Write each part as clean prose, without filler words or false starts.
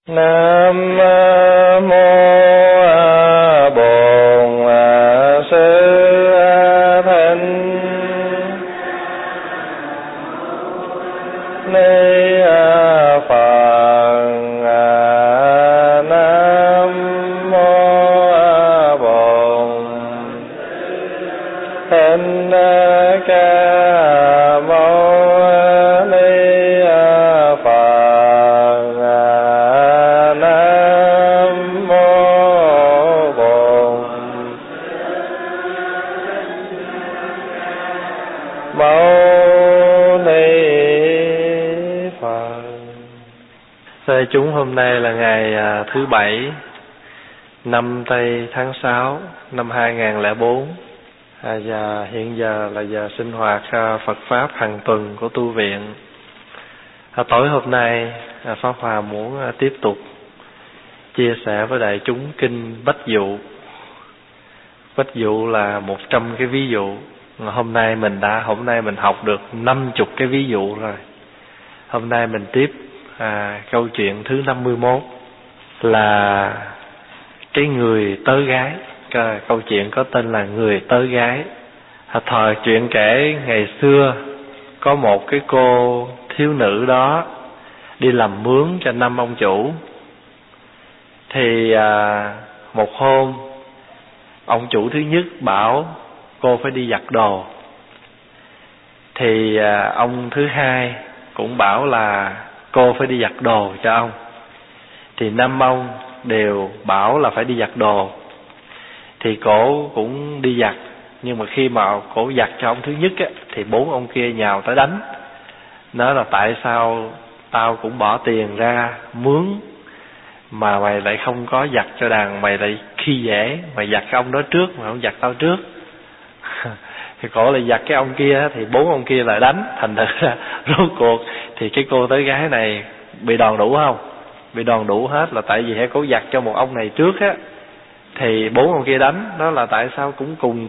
Nam mô Bổn Sư Thích Ni Phật. Nam mô Bổn Thích Ca Mâu Ni Phật. Nam mô Bổn Mâu Ni Phật. Thưa chúng, hôm nay là ngày thứ Bảy, năm Tây tháng 6 năm 2004. Và hiện giờ là giờ sinh hoạt Phật Pháp hàng tuần của tu viện. Tối hôm nay Pháp Hòa muốn tiếp tục chia sẻ với đại chúng kinh Bách Dụ. Bách Dụ là 100 cái ví dụ. Hôm nay mình học được 50 cái ví dụ rồi. Hôm nay mình tiếp câu chuyện thứ 51 là cái người tớ gái. Câu chuyện có tên là người tớ gái. Thời chuyện kể ngày xưa có một cái cô thiếu nữ đó đi làm mướn cho 5 ông chủ. Thì một hôm ông chủ thứ nhất bảo cô phải đi giặt đồ. Thì ông thứ hai cũng bảo là cô phải đi giặt đồ cho ông. Thì 5 ông đều bảo là phải đi giặt đồ. Thì cổ cũng đi giặt. Nhưng mà khi mà cổ giặt cho ông thứ nhất á, thì 4 ông kia nhào tới đánh. Nói là tại sao tao cũng bỏ tiền ra mướn mà mày lại không có giặt cho đàn, mày lại khi dễ, mày giặt cái ông đó trước mà không giặt tao trước. Thì cổ lại giặt cái ông kia, thì 4 ông kia lại đánh. Thành thử ra rốt cuộc thì cái cô tớ gái này bị đòn đủ không? Bị đòn đủ hết là tại vì hễ cổ giặt cho một ông này trước á, thì 4 ông kia đánh. Đó là tại sao cũng cùng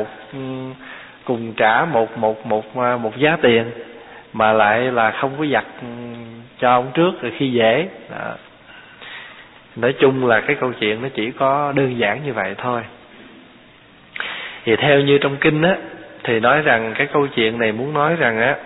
trả một giá tiền mà lại là không có giặt cho ông trước rồi khi dễ. Đó. Nói chung là cái câu chuyện nó chỉ có đơn giản như vậy thôi. Thì theo như trong kinh á, thì nói rằng cái câu chuyện này muốn nói rằng á,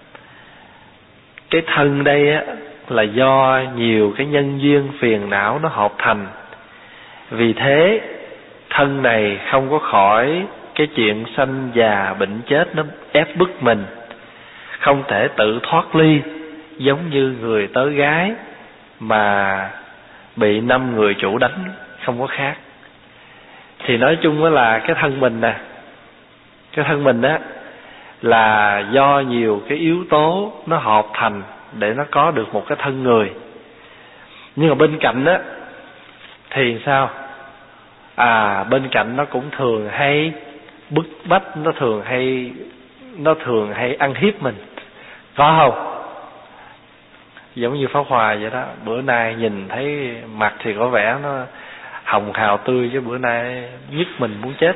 cái thân đây á là do nhiều cái nhân duyên phiền não nó hợp thành. Vì thế thân này không có khỏi cái chuyện sanh già bệnh chết nó ép bức mình, không thể tự thoát ly, giống như người tớ gái mà bị 5 người chủ đánh không có khác. Thì nói chung đó là cái thân mình nè, cái thân mình á là do nhiều cái yếu tố nó hợp thành để nó có được một cái thân người. Nhưng mà bên cạnh á thì sao? Bên cạnh nó cũng thường hay bức bách, nó thường hay ăn hiếp mình, có không? Giống như Pháp Hòa vậy đó. Bữa nay nhìn thấy mặt thì có vẻ nó hồng hào tươi, chứ bữa nay nhức mình muốn chết.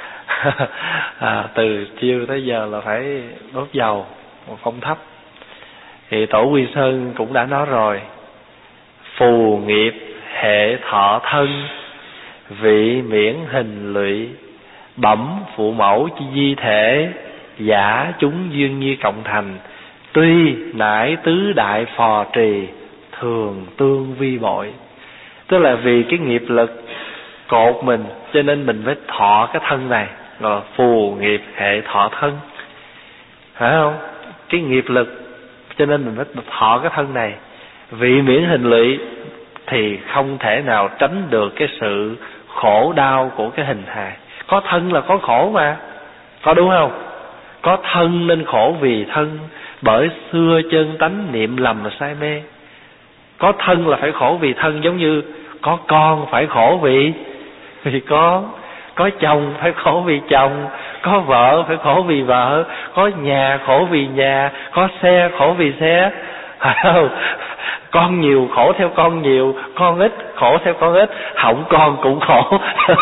Từ chiều tới giờ là phải đốt dầu một phong thấp. Thì Tổ Quy Sơn cũng đã nói rồi: phù nghiệp hệ thọ thân, vị miễn hình lụy, bẩm phụ mẫu chi di thể, giả chúng duyên như cộng thành, tuy nải tứ đại phò trì, thường tương vi bội. Tức là vì cái nghiệp lực cột mình, cho nên mình phải thọ cái thân này, là phù nghiệp hệ thọ thân, phải không? Cái nghiệp lực cho nên mình phải thọ cái thân này. Vị miễn hình lụy thì không thể nào tránh được cái sự khổ đau của cái hình hài. Có thân là có khổ mà, có đúng không? Có thân nên khổ vì thân, bởi xưa chân tánh niệm lầm mà say mê. Có thân là phải khổ vì thân, giống như có con phải khổ vì con, có chồng phải khổ vì chồng, có vợ phải khổ vì vợ, có nhà khổ vì nhà, có xe khổ vì xe, phải không? Con nhiều khổ theo con nhiều, con ít khổ theo con ít, hỏng con cũng khổ.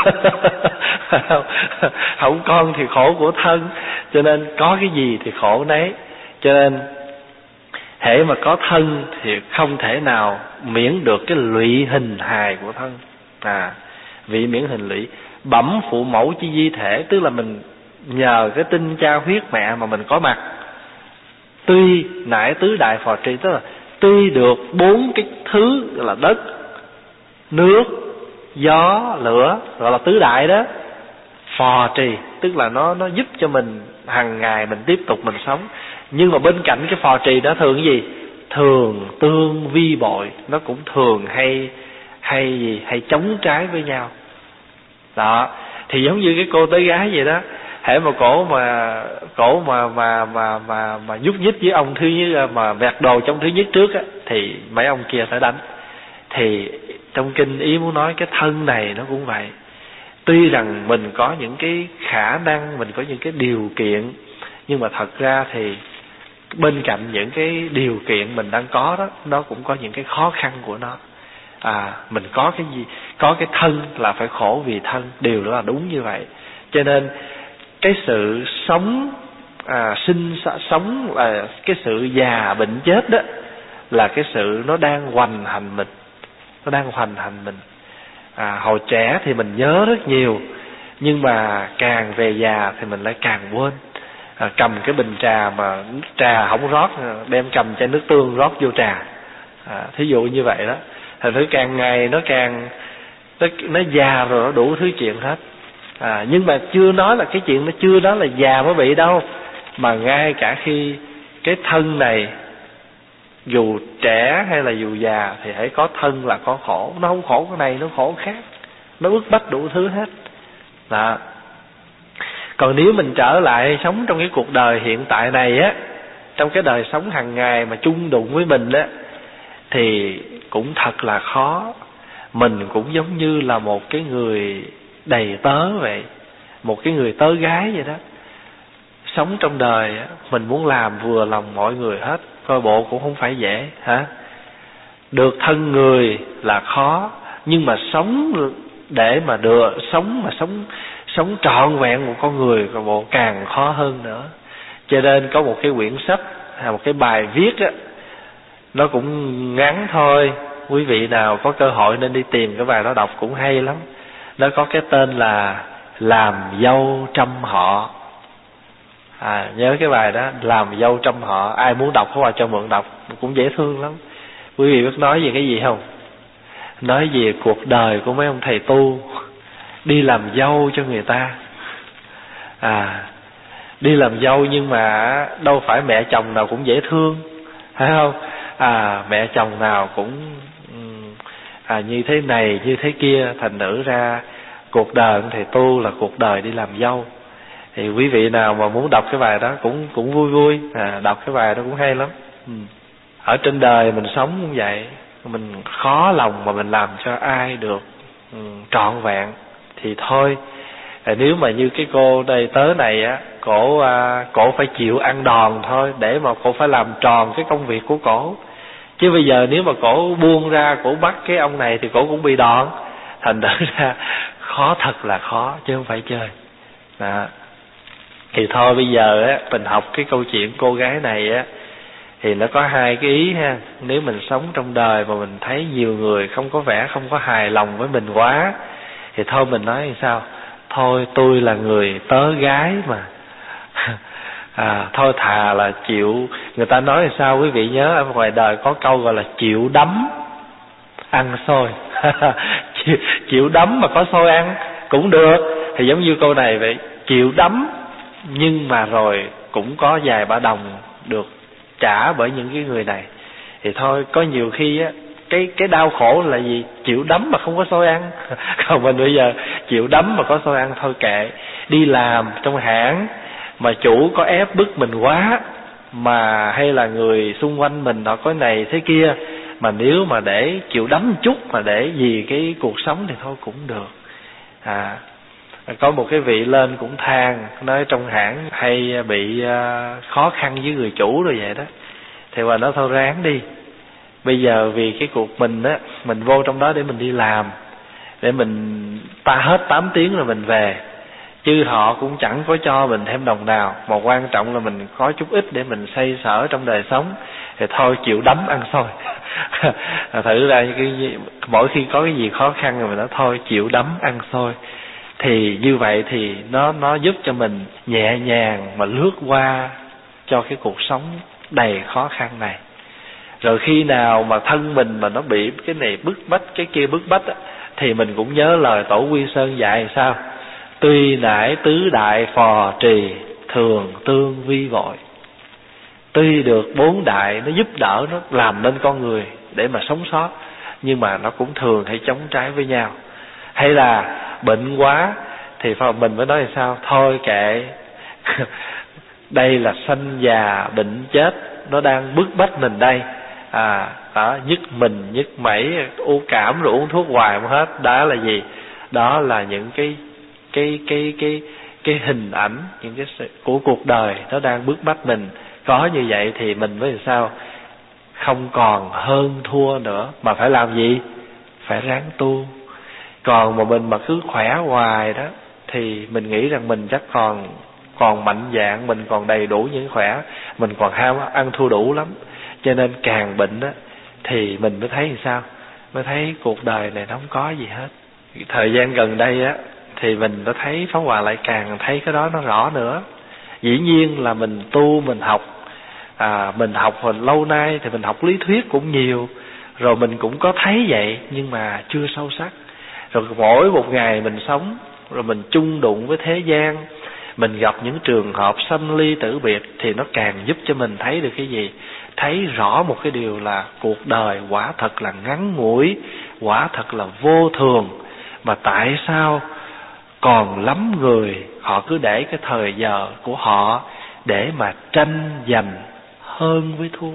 Hỏng con thì khổ của thân, cho nên có cái gì thì khổ nấy. Cho nên hễ mà có thân thì không thể nào miễn được cái lụy hình hài của thân. Vị miễn hình lụy. Bẩm phụ mẫu chi di thể, tức là mình nhờ cái tinh cha huyết mẹ mà mình có mặt. Tuy nải tứ đại phò trì, tức là tuy được 4 cái thứ là đất, nước, gió, lửa, gọi là tứ đại đó, phò trì, tức là nó giúp cho mình hàng ngày mình tiếp tục mình sống. Nhưng mà bên cạnh cái phò trì đó thường cái gì? Thường tương vi bội, nó cũng thường hay chống trái với nhau. Đó, thì giống như cái cô tới gái vậy đó, hễ mà cổ mà nhúc nhích với ông thứ nhất, mà vẹt đồ trong thứ nhất trước á, thì mấy ông kia phải đánh. Thì trong kinh ý muốn nói cái thân này nó cũng vậy. Tuy rằng mình có những cái khả năng, mình có những cái điều kiện, nhưng mà thật ra thì bên cạnh những cái điều kiện mình đang có đó, nó cũng có những cái khó khăn của nó. Mình có cái gì, có cái thân là phải khổ vì thân, điều đó là đúng như vậy. Cho nên cái sự sống, sống là cái sự già bệnh chết đó, là cái sự nó đang hoành hành mình, nó đang hoành hành mình. Hồi trẻ thì mình nhớ rất nhiều, nhưng mà càng về già thì mình lại càng quên. Cầm cái bình trà mà trà không rót, đem cầm chai nước tương rót vô trà, thí dụ như vậy đó. Thành thử càng ngày nó già rồi, nó đủ thứ chuyện hết. Nhưng mà chưa nói là cái chuyện nó chưa đó là già mới bị đâu, mà ngay cả khi cái thân này dù trẻ hay là dù già thì hãy có thân là có khổ. Nó không khổ cái này, nó khổ khác, nó bức bách đủ thứ hết. Đó. Còn nếu mình trở lại sống trong cái cuộc đời hiện tại này á, trong cái đời sống hàng ngày mà chung đụng với mình á, thì cũng thật là khó. Mình cũng giống như là một cái người đầy tớ vậy, một cái người tớ gái vậy đó. Sống trong đời á, mình muốn làm vừa lòng mọi người hết, coi bộ cũng không phải dễ hả? Được thân người là khó, nhưng mà sống để mà được sống trọn vẹn một con người coi bộ càng khó hơn nữa. Cho nên có một cái quyển sách hay một cái bài viết á, nó cũng ngắn thôi, quý vị nào có cơ hội nên đi tìm cái bài đó đọc cũng hay lắm. Nó có cái tên là Làm dâu trăm họ. Nhớ cái bài đó, Làm dâu trăm họ. Ai muốn đọc có vào cho mượn đọc, cũng dễ thương lắm. Quý vị biết nói về cái gì không? Nói về cuộc đời của mấy ông thầy tu đi làm dâu cho người ta. Đi làm dâu nhưng mà đâu phải mẹ chồng nào cũng dễ thương, phải không? Mẹ chồng nào cũng như thế này như thế kia. Thành nữ ra cuộc đời thầy tu là cuộc đời đi làm dâu. Thì quý vị nào mà muốn đọc cái bài đó cũng vui vui, đọc cái bài đó cũng hay lắm. Ở trên đời mình sống cũng vậy, mình khó lòng mà mình làm cho ai được trọn vẹn thì thôi. Nếu mà như cái cô đầy tớ này á, cổ phải chịu ăn đòn thôi, để mà cổ phải làm tròn cái công việc của cổ. Chứ bây giờ nếu mà cổ buông ra, cổ bắt cái ông này thì cổ cũng bị đòn. Thành ra khó, thật là khó chứ không phải chơi. Thì thôi bây giờ á, mình học cái câu chuyện cô gái này á, thì nó có hai cái ý ha. Nếu mình sống trong đời mà mình thấy nhiều người không có hài lòng với mình quá, thì thôi mình nói sao? Thôi tôi là người tớ gái mà. Thôi thà là chịu. Người ta nói là sao quý vị nhớ, ở ngoài đời có câu gọi là chịu đấm ăn xôi. Chịu đấm mà có xôi ăn cũng được. Thì giống như câu này vậy, chịu đấm nhưng mà rồi cũng có vài bả đồng được trả bởi những cái người này. Thì thôi, có nhiều khi á, cái đau khổ là gì? Chịu đấm mà không có xôi ăn. Còn mình bây giờ chịu đấm mà có xôi ăn thôi kệ. Đi làm trong hãng mà chủ có ép bức mình quá, mà hay là người xung quanh mình họ có này thế kia, mà nếu mà để chịu đấm chút mà để vì cái cuộc sống thì thôi cũng được. Có một cái vị lên cũng than, nói trong hãng hay bị khó khăn với người chủ rồi vậy đó. Thì mà nói thôi ráng đi. Bây giờ vì cái cuộc mình á, mình vô trong đó để mình đi làm, để mình hết 8 tiếng rồi mình về. Chứ họ cũng chẳng có cho mình thêm đồng nào, mà quan trọng là mình có chút ít để mình xoay sở trong đời sống, thì thôi chịu đấm ăn xôi. Thử ra mỗi khi có cái gì khó khăn rồi mình nói thôi chịu đấm ăn xôi. Thì như vậy thì nó giúp cho mình nhẹ nhàng mà lướt qua cho cái cuộc sống đầy khó khăn này. Rồi khi nào mà thân mình mà nó bị cái này bức bách, cái kia bức bách á, thì mình cũng nhớ lời Tổ Quy Sơn dạy sao: tuy nải tứ đại phò trì, thường tương vi vội. Tuy được bốn đại nó giúp đỡ, nó làm nên con người để mà sống sót, nhưng mà nó cũng thường hay chống trái với nhau. Hay là bệnh quá thì mình mới nói là sao? Thôi kệ, đây là sanh già bệnh chết, nó đang bức bách mình đây. Đó, nhức mình nhức mẩy, u cảm rồi uống thuốc hoài không hết. Đó là gì? Đó là những cái hình ảnh, những cái của cuộc đời nó đang bức bách mình. Có như vậy thì mình mới làm sao? Không còn hơn thua nữa, mà phải làm gì? Phải ráng tu. Còn mà mình mà cứ khỏe hoài đó thì mình nghĩ rằng mình chắc còn mạnh dạn, mình còn đầy đủ những khỏe, mình còn ham ăn thua đủ lắm. Cho nên càng bệnh đó thì mình mới thấy làm sao? Mới thấy cuộc đời này nó không có gì hết. Thời gian gần đây á thì mình đã thấy Pháp Hòa lại càng thấy cái đó nó rõ nữa. Dĩ nhiên là mình tu, mình học, mình học hồi lâu nay thì mình học lý thuyết cũng nhiều, rồi mình cũng có thấy vậy, nhưng mà chưa sâu sắc. Rồi mỗi một ngày mình sống, rồi mình chung đụng với thế gian, mình gặp những trường hợp sanh ly tử biệt, thì nó càng giúp cho mình thấy được cái gì? Thấy rõ một cái điều là cuộc đời quả thật là ngắn ngủi, quả thật là vô thường. Mà tại sao còn lắm người họ cứ để cái thời giờ của họ để mà tranh giành hơn với thua?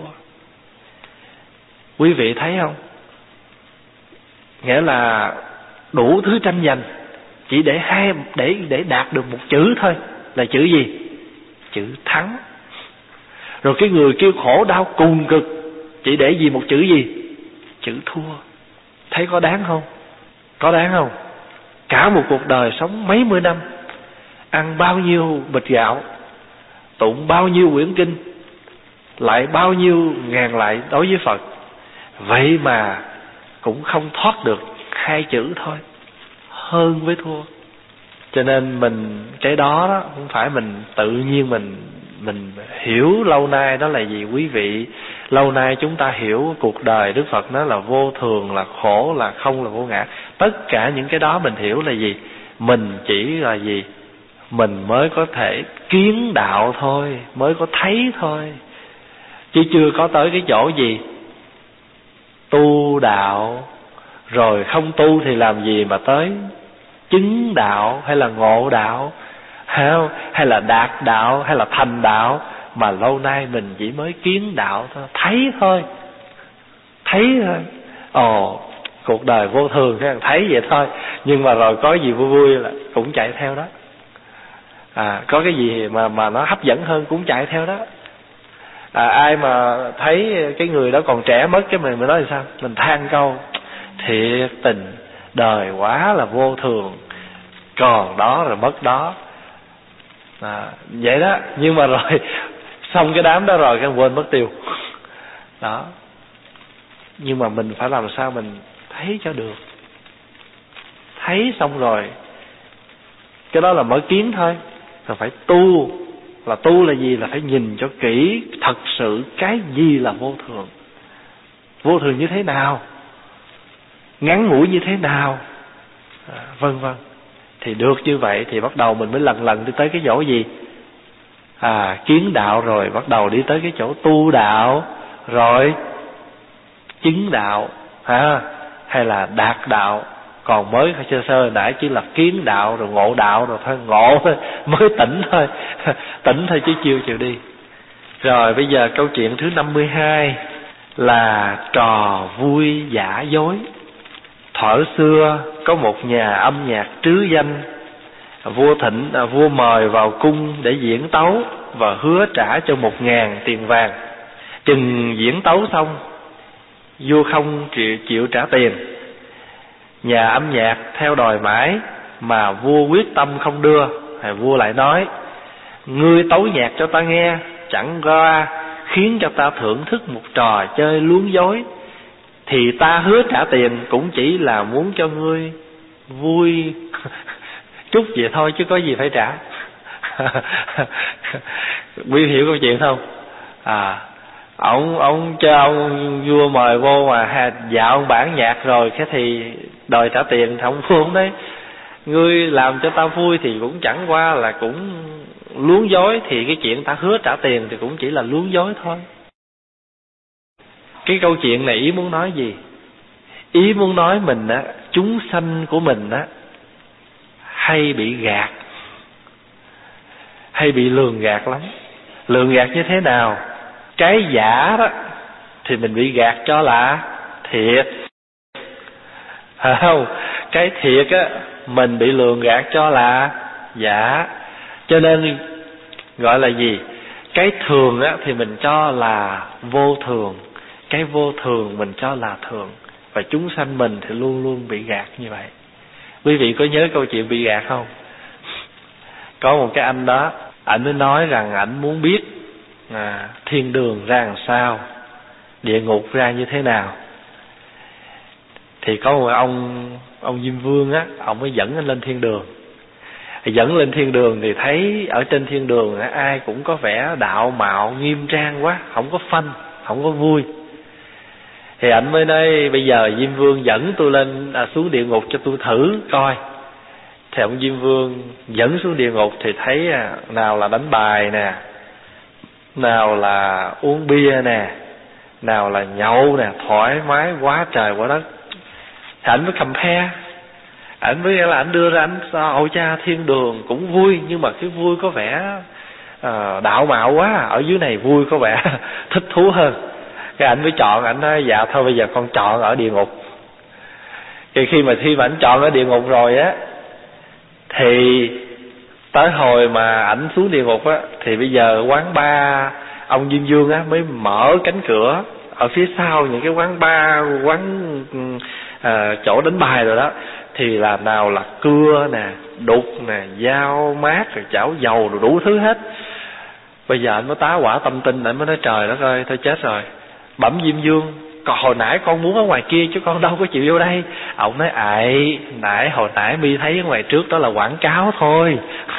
Quý vị thấy không? Nghĩa là đủ thứ tranh giành, chỉ để đạt được một chữ thôi. Là chữ gì? Chữ thắng. Rồi cái người kêu khổ đau cùng cực, chỉ để vì một chữ gì? Chữ thua. Thấy có đáng không? Có đáng không? Cả một cuộc đời sống mấy mươi năm, ăn bao nhiêu bịch gạo, tụng bao nhiêu quyển kinh, lại bao nhiêu ngàn lại đối với Phật, vậy mà cũng không thoát được hai chữ thôi: hơn với thua. Cho nên mình cái đó không phải mình tự nhiên mình hiểu lâu nay. Đó là gì quý vị? Lâu nay chúng ta hiểu cuộc đời Đức Phật nó là vô thường, là khổ, là không, là vô ngã. Tất cả những cái đó mình hiểu là gì? Mình chỉ là gì? Mình mới có thể kiến đạo thôi, mới có thấy thôi, chứ chưa có tới cái chỗ gì tu đạo. Rồi không tu thì làm gì mà tới chứng đạo hay là ngộ đạo, hay là đạt đạo, hay là thành đạo. Mà lâu nay mình chỉ mới kiến đạo thôi, thấy thôi. Cuộc đời vô thường, cái thấy vậy thôi. Nhưng mà rồi có gì vui vui là cũng chạy theo đó. Có cái gì mà nó hấp dẫn hơn cũng chạy theo đó. Ai mà thấy cái người đó còn trẻ mất, cái mình nói là sao? Mình than câu: thiệt tình đời quá là vô thường, còn đó rồi mất đó. Vậy đó. Nhưng mà rồi xong cái đám đó rồi cái quên mất tiêu đó. Nhưng mà mình phải làm sao mình thấy cho được. Thấy xong rồi, cái đó là mở kiến thôi. Rồi phải tu. Là tu là gì? Là phải nhìn cho kỹ thật sự cái gì là vô thường. Vô thường như thế nào, ngắn ngủi như thế nào, vân vân. Thì được như vậy thì bắt đầu mình mới lần lần đi tới cái chỗ gì? Kiến đạo, rồi bắt đầu đi tới cái chỗ tu đạo, rồi chứng đạo, hay là đạt đạo. Còn mới sơ sơ nãy chỉ là kiến đạo rồi ngộ đạo rồi thôi, ngộ thôi, mới tỉnh thôi. Tỉnh thôi chứ chiều đi. Rồi bây giờ câu chuyện thứ 52 là trò vui giả dối. Thuở xưa có một nhà âm nhạc trứ danh. Vua mời vào cung để diễn tấu và hứa trả cho 1.000 tiền vàng. Chừng diễn tấu xong, vua không chịu trả tiền. Nhà âm nhạc theo đòi mãi mà vua quyết tâm không đưa. Vua lại nói: ngươi tấu nhạc cho ta nghe, chẳng qua khiến cho ta thưởng thức một trò chơi luống dối, thì ta hứa trả tiền cũng chỉ là muốn cho ngươi vui chút vậy thôi, chứ có gì phải trả. Quý hiểu câu chuyện không? Ông cho ông vua mời vô mà dạo ông bản nhạc rồi, cái thì đòi trả tiền. Thì ông vua đấy: ngươi làm cho ta vui thì cũng chẳng qua là cũng luống dối, thì cái chuyện ta hứa trả tiền thì cũng chỉ là luống dối thôi. Cái câu chuyện này ý muốn nói gì? Ý muốn nói mình á, chúng sanh của mình á, hay bị gạt, hay bị lường gạt lắm. Lường gạt như thế nào? Cái giả đó thì mình bị gạt cho là thiệt, phải không? Cái thiệt á mình bị lường gạt cho là giả. Cho nên gọi là gì? Cái thường á thì mình cho là vô thường, cái vô thường mình cho là thường. Và chúng sanh mình thì luôn luôn bị gạt như vậy. Quý vị có nhớ câu chuyện bị gạt không? Có một cái anh đó, ảnh mới nói rằng ảnh muốn biết thiên đường ra làm sao, địa ngục ra như thế nào. Thì có một ông Diêm Vương á, ông mới dẫn anh lên thiên đường. Dẫn lên thiên đường thì thấy ở trên thiên đường ai cũng có vẻ đạo mạo nghiêm trang quá, không có phanh, không có vui. Thì anh mới nói: bây giờ Diêm Vương dẫn tôi lên xuống địa ngục cho tôi thử coi. Thì ông Diêm Vương dẫn xuống địa ngục thì thấy nào là đánh bài nè, nào là uống bia nè, nào là nhậu nè, thoải mái quá trời quá đất. Thì ảnh mới compare, ảnh mới là ảnh đưa ra ảnh ôi cha, thiên đường cũng vui, nhưng mà cái vui có vẻ đạo mạo quá, ở dưới này vui có vẻ thích thú hơn. Cái ảnh mới chọn, ảnh nói: dạ thôi bây giờ con chọn ở địa ngục. Thì khi mà ảnh chọn ở địa ngục rồi á, thì tới hồi mà ảnh xuống địa ngục á, thì bây giờ quán bar ông Diêm Vương á mới mở cánh cửa ở phía sau những cái quán bar, quán chỗ đánh bài rồi đó, thì là nào là cưa nè, đục nè, dao mát rồi chảo dầu rồi đủ thứ hết. Bây giờ anh mới tá quả tâm tinh, anh mới nói: trời đất ơi, thôi chết rồi. Bẩm Diêm Vương, còn hồi nãy con muốn ở ngoài kia chứ con đâu có chịu vô đây. Ông nói: hồi nãy mi thấy ở ngoài trước đó là quảng cáo thôi.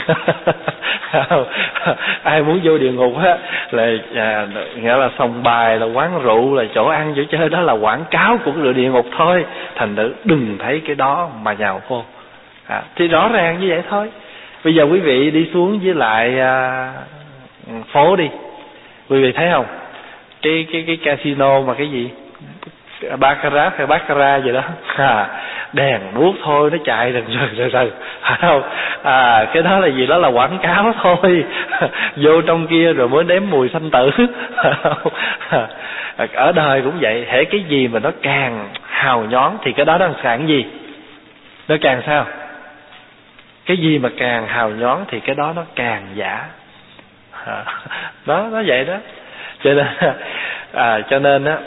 Ai muốn vô địa ngục á là nghĩa là sòng bài, là quán rượu, là chỗ ăn chỗ chơi, đó là quảng cáo của cái địa ngục thôi. Thành thử đừng thấy cái đó mà nhào vô. Thì rõ ràng như vậy thôi. Bây giờ quý vị đi xuống với lại phố đi, quý vị thấy không? Cái casino mà cái gì baccarat hay baccarat gì đó, đèn đuốc thôi nó chạy rần phải không? Cái đó là gì? Đó là quảng cáo thôi. Vô trong kia rồi mới nếm mùi sanh tử. Ở đời cũng vậy, hễ cái gì mà nó càng hào nhoáng thì cái đó đang sẵn gì? Nó càng sao? Cái gì mà càng hào nhoáng thì cái đó nó càng giả. Đó, nó vậy đó. Cho nên á,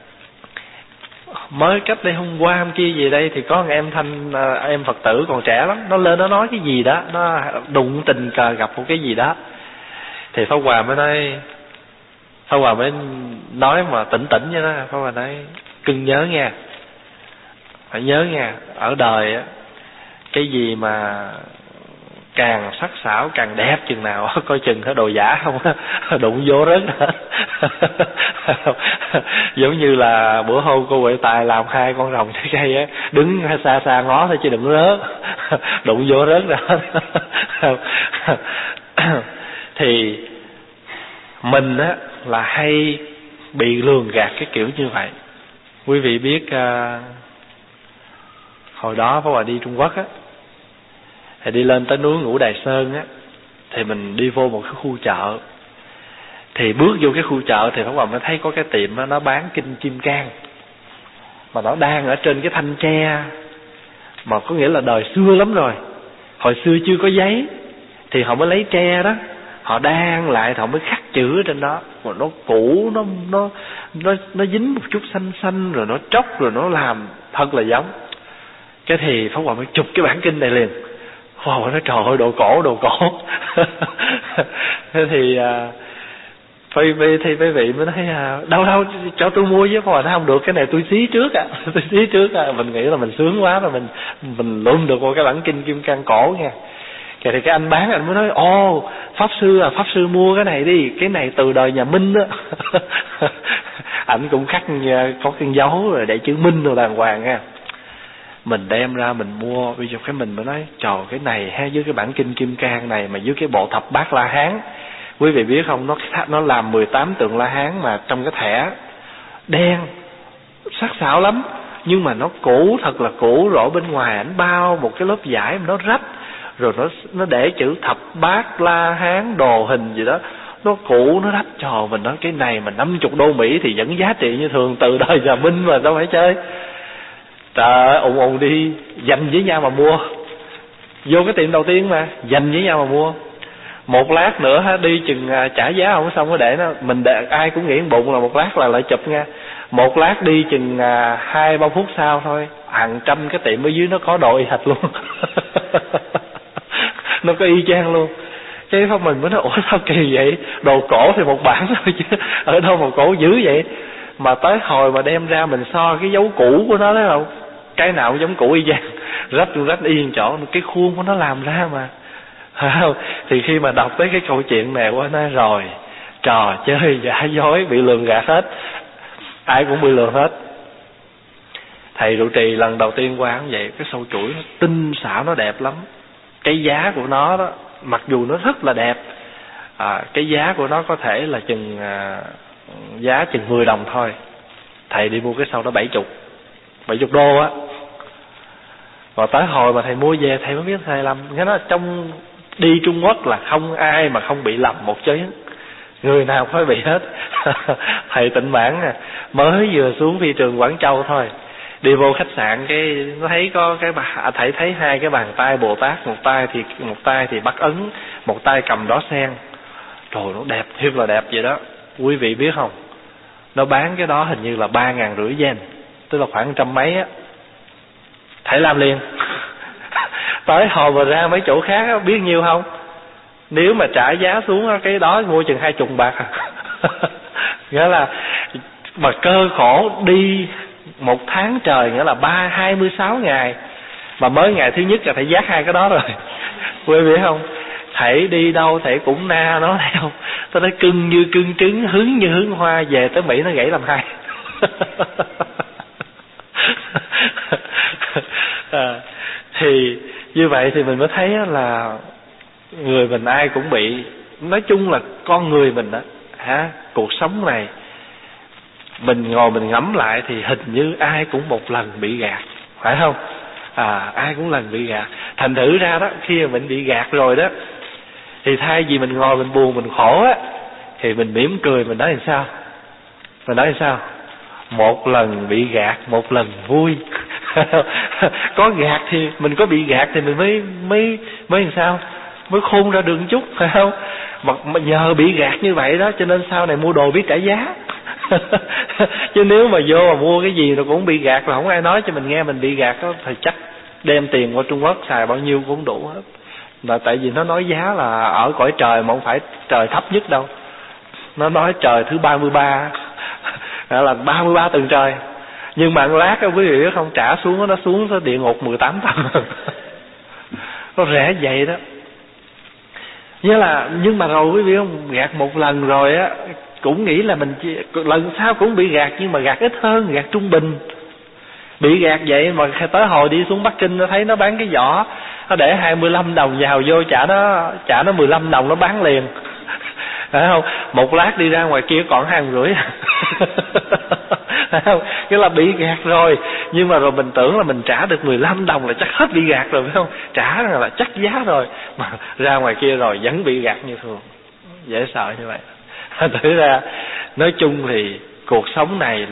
mới cách đây hôm qua hôm kia gì đây thì có một em Phật tử còn trẻ lắm, nó lên nó nói cái gì đó, nó đụng tình cờ gặp một cái gì đó. Thì Pháp Hòa mới nói mà tỉnh vậy đó. Pháp Hòa nói: cưng nhớ nha, phải nhớ nha, ở đời á, cái gì mà càng sắc sảo càng đẹp chừng nào coi chừng cái đồ giả không đụng vô rớt. Giống như là bữa hôm cô Huệ Tài làm 2 con rồng trái cây á, đứng xa xa ngó thôi chứ đừng rớt. Đụng vô rớt rồi. Thì mình á là hay bị lường gạt cái kiểu như vậy. Quý vị biết hồi đó Pháp Hòa đi Trung Quốc á, thì đi lên tới núi Ngũ Đài Sơn á, thì mình đi vô một cái khu chợ. Thì bước vô cái khu chợ thì Pháp Hòa mới thấy có cái tiệm đó, nó bán kinh Kim Cang, mà nó đang ở trên cái thanh tre, mà có nghĩa là đời xưa lắm rồi. Hồi xưa chưa có giấy thì họ mới lấy tre đó, họ đan lại, họ mới khắc chữ ở trên đó, mà nó cũ, nó dính một chút xanh xanh, rồi nó tróc, rồi nó làm thật là giống. Cái thì Pháp Hòa mới chụp cái bản kinh này liền. Wow, nó trời ơi, đồ cổ thế thì quý vị mới nói đâu cho tôi mua chứ. Mà nó không được, cái này tôi xí trước tôi xí trước Mình nghĩ là mình sướng quá rồi, mình lụm được một cái bản kinh Kim Cang cổ nha. Thì cái anh bán, anh mới nói pháp sư mua cái này đi, cái này từ đời nhà Minh đó. Ảnh cũng khắc có cái dấu rồi để chữ Minh rồi đàng hoàng nha. Mình đem ra mình mua, bây giờ cái mình mới nói trời, cái này ha, với cái bản kinh Kim Cang này mà với cái bộ thập bát La Hán, quý vị biết không, nó làm 18 tượng La Hán mà trong cái thẻ đen sắc sảo lắm, nhưng mà nó cũ, thật là cũ. Rồi bên ngoài ảnh bao một cái lớp vải mà nó rách, rồi nó để chữ thập bát La Hán đồ hình gì đó, nó cũ, nó rách. Trời, mình nói cái này mà 50 đô Mỹ thì vẫn giá trị như thường, từ đời nhà Minh mà đâu phải chơi. Trời ơi, ùn đi dành với nhau mà mua. Vô cái tiệm đầu tiên mà dành với nhau mà mua. Một lát nữa đi chừng trả giá không xong rồi để nó, mình để ai cũng nghĩ bụng là một lát là lại chụp nha. Một lát đi chừng 2-3 phút sau thôi, hàng trăm cái tiệm ở dưới nó có đồ y hệt luôn. Nó có y chang luôn. Cái phong mình mới nói ủa sao kỳ vậy, đồ cổ thì một bản thôi chứ ở đâu mà cổ dữ vậy. Mà tới hồi mà đem ra mình so cái dấu cũ của nó, thấy không, cái nào cũng giống cũ y chang, rách y chỗ, cái khuôn của nó làm ra mà. Thì khi mà đọc tới cái câu chuyện này quá, nói rồi, trò chơi giả dối, bị lường gạt hết, ai cũng bị lường hết. Thầy trụ trì lần đầu tiên qua cũng vậy, cái sâu chuỗi nó tinh xảo, nó đẹp lắm. Cái giá của nó đó, mặc dù nó rất là đẹp, cái giá của nó có thể là giá chừng 10 đồng thôi. Thầy đi mua cái sâu đó 70 đô á. Và tới hồi mà thầy mua về, thầy mới biết thầy lầm. Nghe nói trong đi Trung Quốc là không ai mà không bị lầm một chén, người nào cũng phải bị hết. Thầy Tịnh Mãn mới vừa xuống phi trường Quảng Châu thôi, đi vô khách sạn cái nó thấy có cái thầy thấy hai cái bàn tay Bồ Tát, một tay thì bắt ấn, một tay cầm đóa sen. Trời, nó đẹp, thiệt là đẹp vậy đó. Quý vị biết không, nó bán cái đó hình như là 3.500 yen, tức là khoảng trăm mấy á. Thầy làm liền. Tới hồi mà ra mấy chỗ khác á, biết nhiêu không? Nếu mà trả giá xuống cái đó mua chừng 20 bạc. Nghĩa là mà cơ khổ đi 1 tháng trời, nghĩa là 26 ngày, mà mới ngày thứ nhất là thầy dắt hai cái đó rồi. Quý vị biết không, thầy đi đâu thầy cũng na nó theo. Tôi nói cưng như cưng trứng, hứng như hứng hoa, về tới Mỹ nó gãy làm hai. Thì như vậy thì mình mới thấy là người mình ai cũng bị. Nói chung là con người mình đó, cuộc sống này mình ngồi mình ngẫm lại thì hình như ai cũng một lần bị gạt, phải không? Ai cũng lần bị gạt. Thành thử ra đó, khi mà mình bị gạt rồi đó, thì thay vì mình ngồi mình buồn mình khổ á, thì mình mỉm cười, mình nói làm sao? Mình nói làm sao? Một lần bị gạt, một lần vui. Có gạt thì mình có bị gạt thì mình mới làm sao? Mới khôn ra được một chút, phải không? Mà nhờ bị gạt như vậy đó, cho nên sau này mua đồ biết trả giá. Chứ nếu mà vô mà mua cái gì rồi cũng bị gạt, là không ai nói cho mình nghe mình bị gạt đó, thì chắc đem tiền qua Trung Quốc xài bao nhiêu cũng đủ hết. Là tại vì nó nói giá là ở cõi trời mà không phải trời thấp nhất đâu. Nó nói trời thứ 33 là 33 tầng trời. Nhưng mà lát đó quý vị không trả xuống, nó xuống tới địa ngục 18 tầng. Nó rẻ vậy đó. Nhưng mà rồi quý vị không, gạt một lần rồi á, cũng nghĩ là mình lần sau cũng bị gạt, nhưng mà gạt ít hơn, gạt trung bình. Bị gạt vậy mà tới hồi đi xuống Bắc Kinh nó thấy nó bán cái giỏ, nó để 25 đồng vào vô trả nó 15 đồng nó bán liền. Phải không? Một lát đi ra ngoài kia còn 2,5. Phải không? Cái là bị gạt rồi. Nhưng mà rồi mình tưởng là mình trả được 15 đồng là chắc hết bị gạt rồi, phải không? Trả là chắc giá rồi. Mà ra ngoài kia rồi vẫn bị gạt như thường. Dễ sợ như vậy. Thực ra nói chung thì cuộc sống này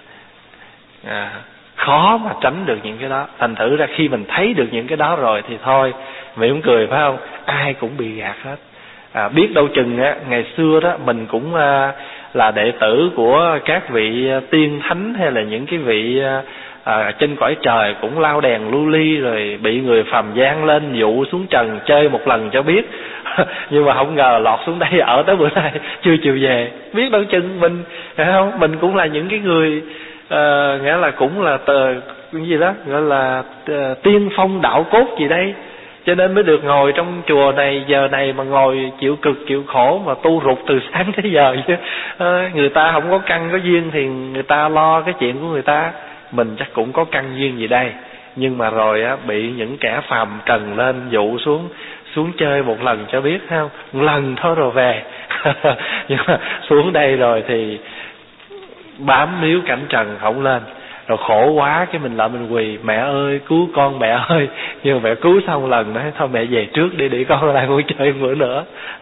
khó mà tránh được những cái đó. Thành thử ra khi mình thấy được những cái đó rồi thì thôi, mỉm cười, phải không? Ai cũng bị gạt hết. Biết đâu chừng ngày xưa đó mình cũng là đệ tử của các vị tiên thánh, hay là những cái vị trên cõi trời cũng lao đèn lưu ly, rồi bị người phàm gian lên dụ xuống trần chơi một lần cho biết. Nhưng mà không ngờ lọt xuống đây ở tới bữa nay chưa chịu về. Biết đâu chừng mình, phải không, mình cũng là những cái người nghĩa là cũng là cái gì đó gọi là tiên phong đạo cốt gì đây, cho nên mới được ngồi trong chùa này giờ này mà ngồi chịu cực chịu khổ mà tu rụt từ sáng tới giờ chứ. Người ta không có căn có duyên thì người ta lo cái chuyện của người ta, mình chắc cũng có căn duyên gì đây. Nhưng mà rồi bị những kẻ phàm trần lên dụ xuống chơi một lần cho biết, không, một lần thôi rồi về. Nhưng mà xuống đây rồi thì bám níu cảnh trần không lên, rồi khổ quá cái mình lại mình quỳ, mẹ ơi cứu con mẹ ơi. Nhưng mà mẹ cứu xong lần nói thôi mẹ về trước đi để con lại ngồi chơi một bữa nữa.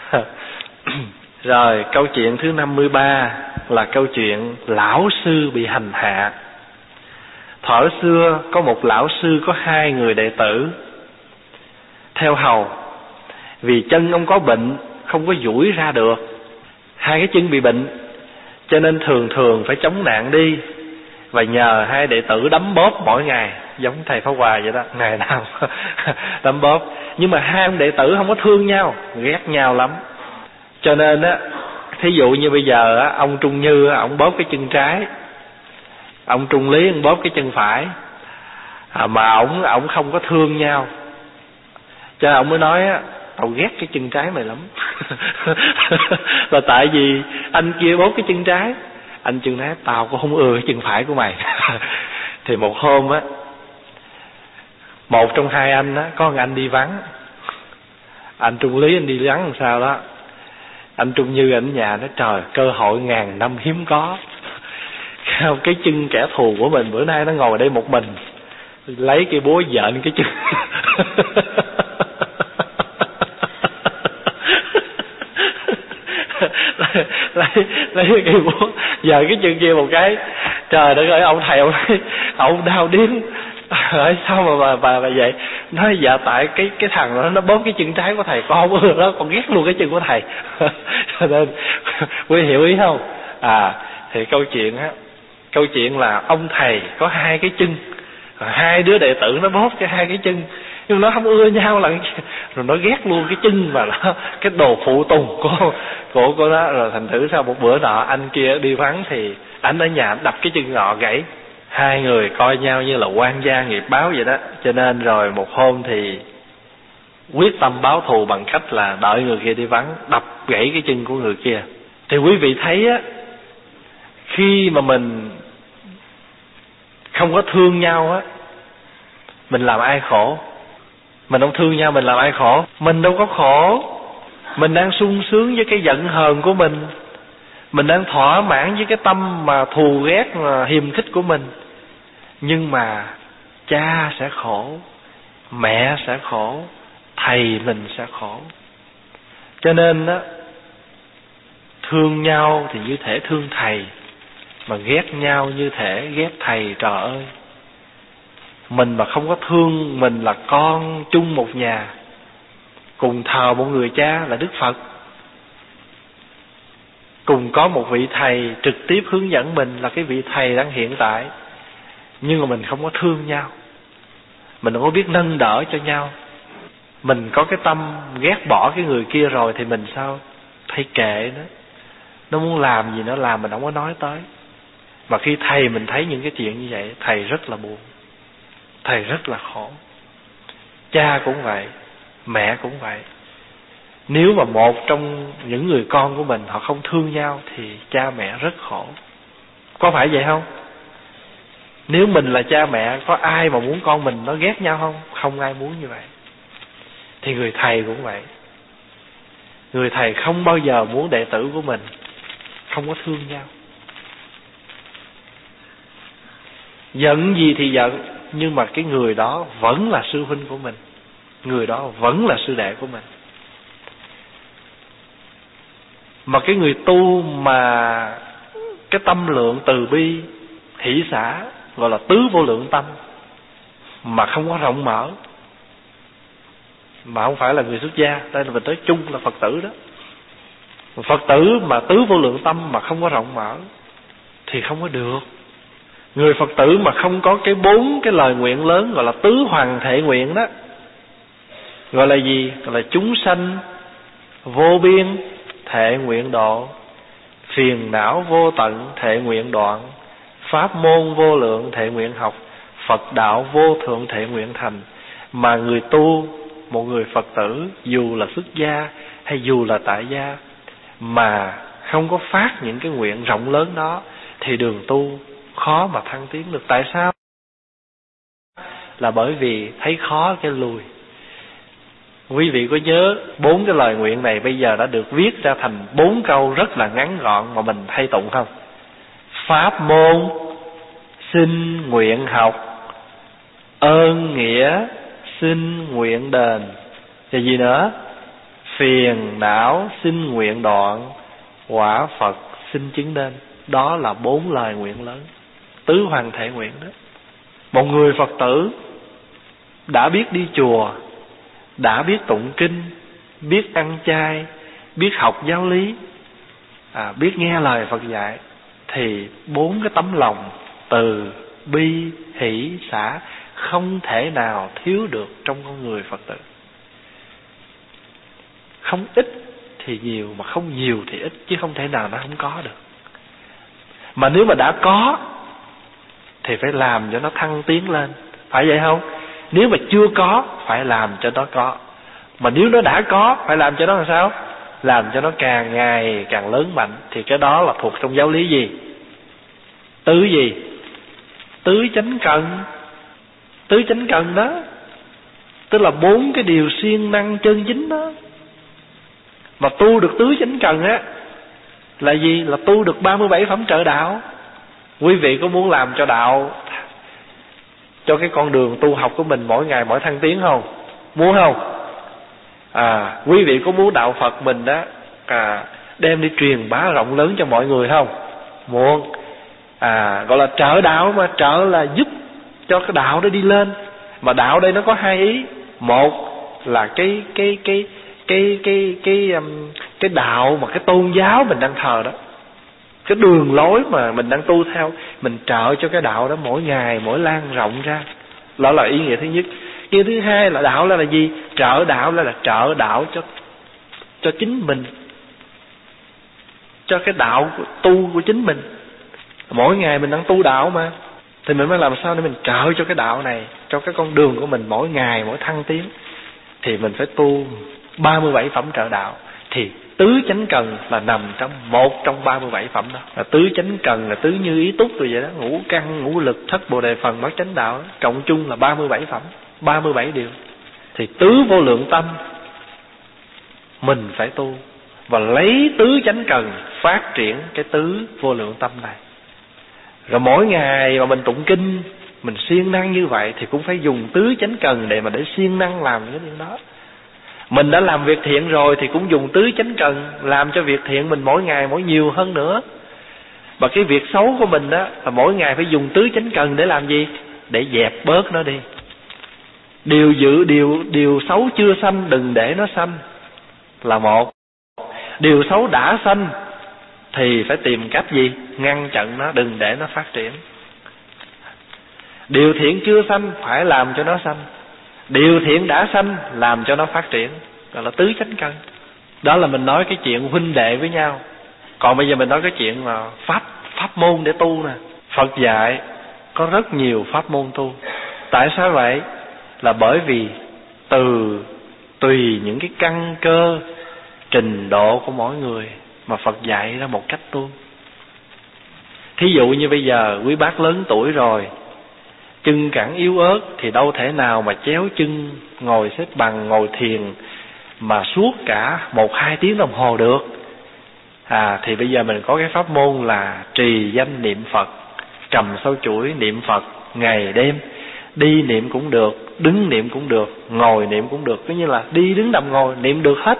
Rồi câu chuyện thứ 53 là câu chuyện lão sư bị hành hạ. Thuở xưa có một lão sư có 2 người đệ tử theo hầu. Vì chân ông có bệnh, không có duỗi ra được, 2 cái chân bị bệnh, cho nên thường phải chống nạn đi, và nhờ 2 đệ tử đấm bóp mỗi ngày, giống thầy Pháp Hòa vậy đó, ngày nào đấm bóp. Nhưng mà 2 ông đệ tử không có thương nhau, ghét nhau lắm. Cho nên thí dụ như bây giờ ông Trung Như ông bóp cái chân trái, ông Trung Lý ông bóp cái chân phải, mà ông không có thương nhau, cho nên ông mới nói tao ghét cái chân trái mày lắm. Là tại vì anh kia bóp cái chân trái, anh chân nói tao cũng không ưa cái chân phải của mày. Thì một hôm một trong 2 anh có một anh đi vắng, anh Trung Lý anh đi vắng làm sao đó, anh Trung Như anh ở nhà nói trời, cơ hội ngàn năm hiếm có. Cái chân kẻ thù của mình bữa nay nó ngồi đây một mình, lấy cái búa dện cái chân. lấy cái búa giờ cái chân kia một cái, trời đất ơi, ông thầy ông đau điếng. Sao mà bà vậy? Nói dạ tại cái thằng đó nó bóp cái chân trái của thầy, con không ưa đó, con ghét luôn cái chân của thầy. Cho nên quý hiểu ý không? Thì câu chuyện là ông thầy có 2 cái chân, 2 đứa đệ tử nó bóp cái 2 cái chân, nhưng nó không ưa nhau lần, rồi nó ghét luôn cái chân mà nó cái đồ phụ tùng của nó. Rồi thành thử sau một bữa nọ anh kia đi vắng thì anh ở nhà đập cái chân nọ gãy. 2 người coi nhau như là oan gia nghiệp báo vậy đó. Cho nên rồi một hôm thì quyết tâm báo thù bằng cách là đợi người kia đi vắng, đập gãy cái chân của người kia. Thì quý vị thấy khi mà mình không có thương nhau mình làm ai khổ? Mình không thương nhau mình làm ai khổ? Mình đâu có khổ. Mình đang sung sướng với cái giận hờn của mình, mình đang thỏa mãn với cái tâm mà thù ghét mà hiềm khích của mình. Nhưng mà cha sẽ khổ, mẹ sẽ khổ, thầy mình sẽ khổ. Cho nên thương nhau thì như thể thương thầy, mà ghét nhau như thể ghét thầy. Trời ơi, mình mà không có thương, mình là con chung một nhà, cùng thờ một người cha là Đức Phật, cùng có một vị thầy trực tiếp hướng dẫn mình là cái vị thầy đang hiện tại, nhưng mà mình không có thương nhau, mình không có biết nâng đỡ cho nhau, mình có cái tâm ghét bỏ cái người kia rồi thì mình sao? Thấy kệ nó muốn làm gì nó làm, mình không có nói tới. Mà khi thầy mình thấy những cái chuyện như vậy, thầy rất là buồn, thầy rất là khổ. Cha cũng vậy, mẹ cũng vậy. Nếu mà một trong những người con của mình họ không thương nhau thì cha mẹ rất khổ. Có phải vậy không? Nếu mình là cha mẹ, có ai mà muốn con mình nó ghét nhau không? Không ai muốn như vậy. Thì người thầy cũng vậy. Người thầy không bao giờ muốn đệ tử của mình không có thương nhau. Giận gì thì giận, nhưng mà cái người đó vẫn là sư huynh của mình, người đó vẫn là sư đệ của mình. Mà cái người tu mà cái tâm lượng từ bi hỷ xả, gọi là tứ vô lượng tâm, mà không có rộng mở, mà không phải là người xuất gia, đây là mình nói chung là Phật tử đó. Phật tử mà tứ vô lượng tâm mà không có rộng mở thì không có được. Người Phật tử mà không có cái 4 cái lời nguyện lớn gọi là tứ hoàng thệ nguyện đó. Gọi là gì? Gọi là chúng sanh vô biên thệ nguyện độ, phiền não vô tận thệ nguyện đoạn, pháp môn vô lượng thệ nguyện học, Phật đạo vô thượng thệ nguyện thành. Mà người tu, một người Phật tử, dù là xuất gia hay dù là tại gia, mà không có phát những cái nguyện rộng lớn đó, thì đường tu khó mà thăng tiến được. Tại sao? Là bởi vì thấy khó cái lùi. Quý vị có nhớ 4 cái lời nguyện này bây giờ đã được viết ra thành 4 câu rất là ngắn gọn mà mình hay tụng không? Pháp môn xin nguyện học, ơn nghĩa xin nguyện đền, và gì nữa? Phiền não xin nguyện đoạn, quả Phật xin chứng đến. Đó là 4 lời nguyện lớn, tứ hoàng thệ nguyện đó. Một người Phật tử đã biết đi chùa, đã biết tụng kinh, biết ăn chay, biết học giáo lý, biết nghe lời Phật dạy, thì 4 cái tấm lòng từ bi hỷ xả không thể nào thiếu được trong con người Phật tử. Không ít thì nhiều, mà không nhiều thì ít, chứ không thể nào nó không có được. Mà nếu mà đã có thì phải làm cho nó thăng tiến lên, phải vậy không? Nếu mà chưa có phải làm cho nó có. Mà nếu nó đã có phải làm cho nó làm sao? Làm cho nó càng ngày càng lớn mạnh. Thì cái đó là thuộc trong giáo lý gì? Tứ gì? Tứ chánh cần. Tứ chánh cần đó, tức là 4 cái điều siêng năng chân chính đó. Mà tu được tứ chánh cần á là gì? Là tu được 37 phẩm trợ đạo. Quý vị có muốn làm cho đạo, cho cái con đường tu học của mình mỗi ngày mỗi thăng tiến không? Muốn không? Quý vị có muốn đạo Phật mình đó đem đi truyền bá rộng lớn cho mọi người không? Muốn. Gọi là trợ đạo, mà trợ là giúp cho cái đạo đó đi lên. Mà đạo đây nó có 2 ý. Một là cái đạo mà cái tôn giáo mình đang thờ đó, cái đường lối mà mình đang tu theo, mình trợ cho cái đạo đó mỗi ngày mỗi lan rộng ra. Đó là ý nghĩa thứ nhất. Ý nghĩa thứ hai là đạo là gì? Trợ đạo là trợ đạo cho chính mình, cho cái đạo tu của chính mình. Mỗi ngày mình đang tu đạo mà, thì mình mới làm sao để mình trợ cho cái đạo này, cho cái con đường của mình mỗi ngày mỗi thăng tiến. Thì mình phải tu 37 phẩm trợ đạo. Thì tứ chánh cần là nằm trong một trong 37 phẩm đó. Là tứ chánh cần là tứ như ý túc rồi vậy đó. Ngũ căn, ngũ lực, thất bồ đề phần, bát chánh đạo, cộng chung là 37 phẩm, 37 điều. Thì tứ vô lượng tâm mình phải tu, và lấy tứ chánh cần phát triển cái tứ vô lượng tâm này. Rồi mỗi ngày mà mình tụng kinh, mình siêng năng như vậy thì cũng phải dùng tứ chánh cần để siêng năng làm cái điều đó. Mình đã làm việc thiện rồi thì cũng dùng tứ chánh cần làm cho việc thiện mình mỗi ngày mỗi nhiều hơn nữa. Và cái việc xấu của mình đó là mỗi ngày phải dùng tứ chánh cần để làm gì? Để dẹp bớt nó đi. Điều xấu chưa sanh đừng để nó sanh là một. Điều xấu đã sanh thì phải tìm cách gì? Ngăn chặn nó, đừng để nó phát triển. Điều thiện chưa sanh phải làm cho nó sanh. Điều thiện đã sanh làm cho nó phát triển, gọi là tứ chánh cần. Đó là mình nói cái chuyện huynh đệ với nhau. Còn bây giờ mình nói cái chuyện là pháp môn để tu nè. Phật dạy có rất nhiều pháp môn tu. Tại sao vậy? Là bởi vì tùy những cái căn cơ, trình độ của mỗi người mà Phật dạy ra một cách tu. Thí dụ như bây giờ quý bác lớn tuổi rồi, chân cẳng yếu ớt thì đâu thể nào mà chéo chân ngồi xếp bằng, ngồi thiền mà suốt cả 1-2 tiếng đồng hồ được. Thì bây giờ mình có cái pháp môn là trì danh niệm Phật, trầm sâu chuỗi niệm Phật ngày đêm. Đi niệm cũng được, đứng niệm cũng được, ngồi niệm cũng được. Cứ như là đi đứng nằm ngồi niệm được hết.